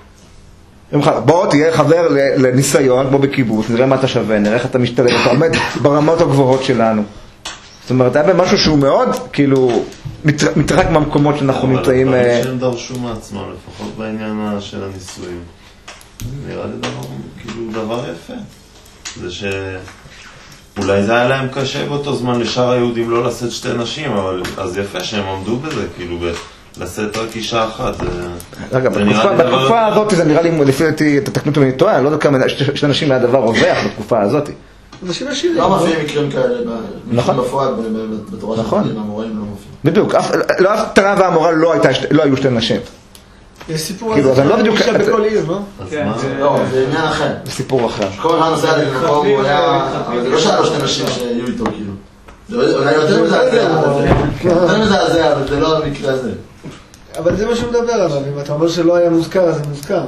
בוא תהיה חבר לניסיון, בוא בקיבוץ, נראה מה אתה שווה, נראה איך אתה משתלב, אתה עומד ברמות הגבוהות שלנו. זאת אומרת, היה במשהו שהוא מאוד, כאילו, מתרחק מהמקומות שאנחנו נמצאים... אבל דברים שהם דרשו מעצמם, לפחות בעניין של הנישואים. נראה לי דבר, כאילו, דבר יפה. זה ש... אולי זה היה להם קשה באותו זמן לשאר היהודים לא לשאת שתי נשים, אבל אז יפה שהם עמדו בזה, כאילו, לשאת רק אישה אחת. רגע, בתקופה הזאת זה נראה לי, לפי דעתי, תתקנו אותי טועה, אני לא יודע כמה שתי נשים היה דבר רווח בתקופה הזאת. אנשים עשירים. לא מופיעים מקרים כאלה, מקרים בפועד בתורה של חדים, המוראים לא מופיעים. בדיוק, לא אף תנא והמורה לא היו שתי נשים. יש סיפור על זה, אישה בכל עיר, לא? לא, זה עניין אחר. זה סיפור אחר. כל הזמן נוסע למקום, הוא היה, אבל זה לא שהיה לו שתי נשים שיהיו איתו, כאילו. זה אולי יותר מזעזע, יותר מזעזע, אבל זה לא המקרה הזה. אבל זה מה שהוא מדבר עליו, אם אתה אומר שלא היה מוזכר, אז זה מוזכר.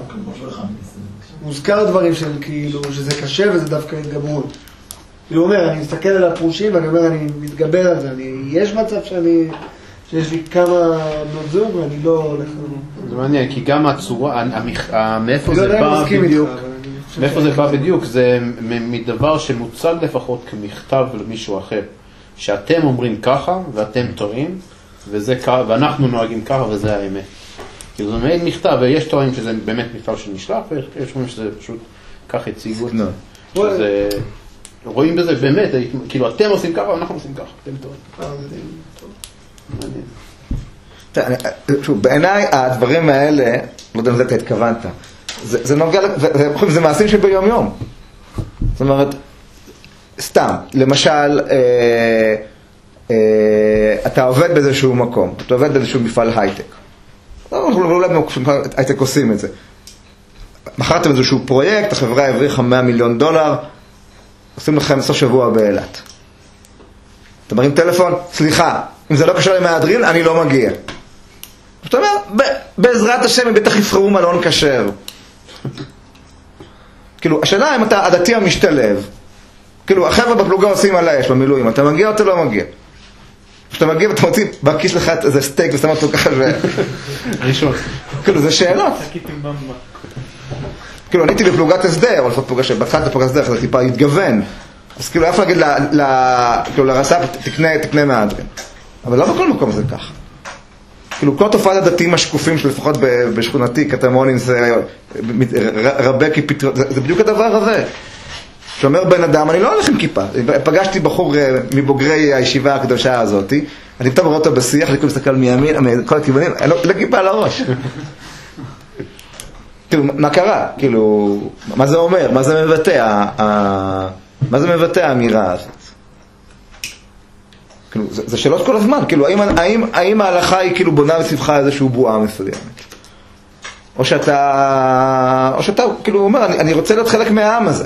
מוזכר דברים של כאילו, שזה קשה וזה דווקא התגברות. הוא אומר, אני מסתכל על הפרושים ואני אומר, אני מתגבר על זה, אני, יש מצב שאני, שיש לי כמה בנות זוג ואני לא הולך... זה מעניין, כי גם הצורה, מאיפה זה בא בדיוק, מאיפה זה בא בדיוק, זה מדבר שמוצג לפחות כמכתב למישהו אחר, שאתם אומרים ככה ואתם טועים, ואנחנו נוהגים ככה וזה האמת. כי זה מעין מכתב, ויש טוענים שזה באמת מפעל שנשלח, ויש אומרים שזה פשוט כך הציגו את זה. שזה... רואים בזה באמת, כאילו אתם עושים ככה ואנחנו עושים ככה, אתם טועים. שוב, בעיניי הדברים האלה, לא יודע אם זה אתה התכוונת, זה נוגע, זה מעשים שביום יום. זאת אומרת, סתם, למשל, אתה עובד באיזשהו מקום, אתה עובד באיזשהו מפעל הייטק. אולי הייטק עושים את זה. מכרתם איזשהו פרויקט, החברה הבריחה מאה מיליון דולר, עושים לכם סוף שבוע באילת. אתה מרים טלפון, סליחה, אם זה לא קשור למהדרין, אני לא מגיע. זאת אומרת, בעזרת השם, הם בטח יבחרו מלון כשר. כאילו, השאלה אם אתה הדתי המשתלב, כאילו, החבר'ה בפלוגה עושים על האש במילואים, אתה מגיע או אתה לא מגיע? כשאתה מגיע ואתה מוציא בכיס לך איזה סטייק ושם אותו ככה ו... ראשון. כאילו, זה שאלות. כאילו, אני הייתי בפלוגת הסדר, אבל לפחות פלוגה שבתחילת בפלוגת הסדר, זה טיפה התגוון. אז כאילו, איפה להגיד לרס"פ, תקנה מהדרין. אבל לא בכל מקום זה ככה. כאילו כל תופעת הדתיים השקופים שלפחות בשכונתי, קטמונים, זה רבה כפטריות, זה בדיוק הדבר הזה. שאומר בן אדם, אני לא הולך עם כיפה. פגשתי בחור מבוגרי הישיבה הקדושה הזאת, אני פתאום רואה אותו בשיח, אני מסתכל מימין, מכל הכיוונים, אין לו כיפה על הראש. כאילו, מה קרה? כאילו, מה זה אומר? מה זה מבטא? מה זה מבטא האמירה הזאת? כאילו, זה שאלות כל הזמן, כאילו, האם, האם ההלכה היא כאילו בונה מסביבך איזשהו בועה מסוימת? או שאתה, או שאתה כאילו אומר, אני, אני רוצה להיות חלק מהעם הזה.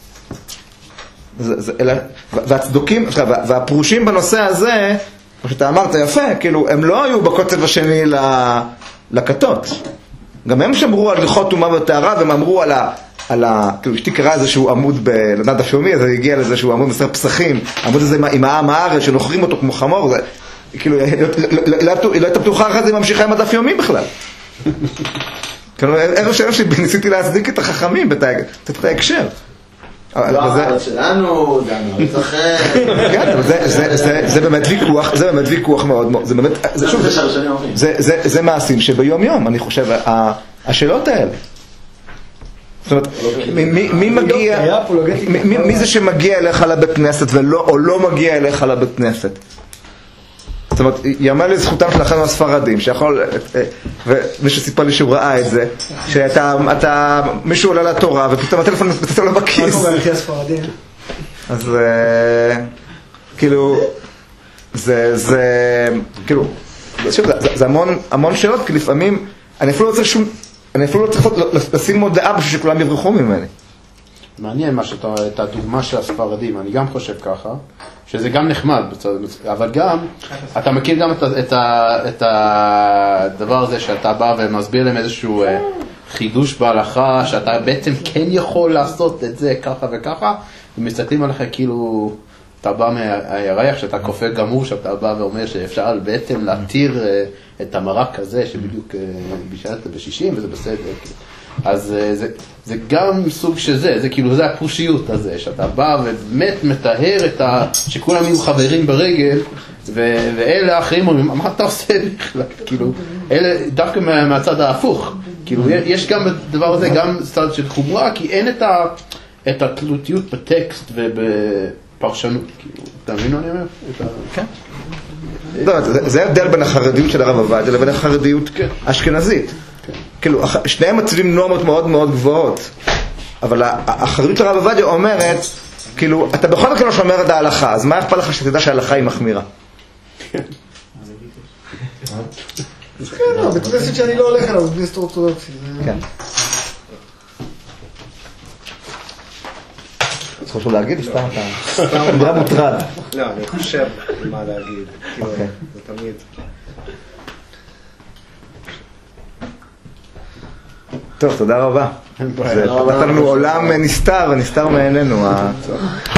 זה, זה, אלא, והצדוקים, והפרושים בנושא הזה, כמו שאתה אמרת יפה, כאילו, הם לא היו בקוצב השני לכתות. גם הם שמרו על הלכות טומאה וטהרה, והם אמרו על ה... על ה... כאילו, אשתי קרא איזשהו עמוד בלדעת השומי, אז היא הגיעה לאיזשהו עמוד בספר פסחים, עמוד הזה עם העם הארץ, שנוחרים אותו כמו חמור, זה... כאילו, היא לא הייתה פתוחה אחת, היא ממשיכה עם הדף יומי בכלל. כאילו, איזה שאלה שניסיתי להצדיק את החכמים, את ההקשר. לא, אבל שלנו, זה הנארץ אחר. כן, אבל זה באמת ויכוח, זה באמת ויכוח מאוד מאוד, זה באמת, זה מעשים שביום יום, אני חושב, השאלות האלה. זאת אומרת, מי מגיע, מי זה שמגיע אליך לבית כנסת או לא מגיע אליך לבית כנסת? זאת אומרת, יאמר לי זכותם של אחינו הספרדים, שיכול, ומישהו סיפר לי שהוא ראה את זה, שאתה, מישהו עולה לתורה, ופתאום הטלפון מתפצל לו בכיס. מה קורה אחי הספרדים? אז כאילו, זה, זה, כאילו, זה המון, המון שאלות, כי לפעמים, אני אפילו לא צריך שום, אני אפילו לא צריך לשים מודעה בשביל שכולם יברחו ממני. מעניין מה שאתה, את הדוגמה של הספרדים, אני גם חושב ככה, שזה גם נחמד, אבל גם, אתה מכיר גם את, את, את הדבר הזה שאתה בא ומסביר להם איזשהו חידוש בהלכה, שאתה בעצם כן יכול לעשות את זה ככה וככה, ומסתכלים עליך כאילו, אתה בא מהירח, שאתה כופה גמור, שאתה בא ואומר שאפשר בעצם להתיר את המרק הזה, שבדיוק בשעת בשישים, וזה בסדר. אז זה, זה גם סוג שזה, זה כאילו, זה הפושיות הזה, שאתה בא ובאמת מטהר את ה... שכולם יהיו חברים ברגל, ו... ואלה האחרים אומרים, מה אתה עושה בכלל? כאילו, אלה דווקא מה... מהצד ההפוך. כאילו, יש גם בדבר הזה, גם צד של חומרה, כי אין את, ה... את התלותיות בטקסט ובפרשנות. כאילו, אתה מבין מה אני אומר? את ה... כן. לא, זה, זה ההבדל בין החרדיות של הרב עובדיה לבין החרדיות אשכנזית. כאילו, שניהם מציבים נורמות מאוד מאוד גבוהות, אבל החרדיות של הרב עובדיה אומרת, כאילו, אתה בכל מקרה לא שומר את ההלכה, אז מה אכפת לך שתדע שההלכה היא מחמירה? כן, לא, בכנסת שאני לא הולך עליו, בכנסת אורתודוקסי. כן. צריך משהו להגיד? סתם אתה נראה מוטרד. לא, אני חושב מה להגיד. אוקיי. זה תמיד... טוב, תודה רבה. נתן לנו עולם נסתר, ונסתר מעינינו.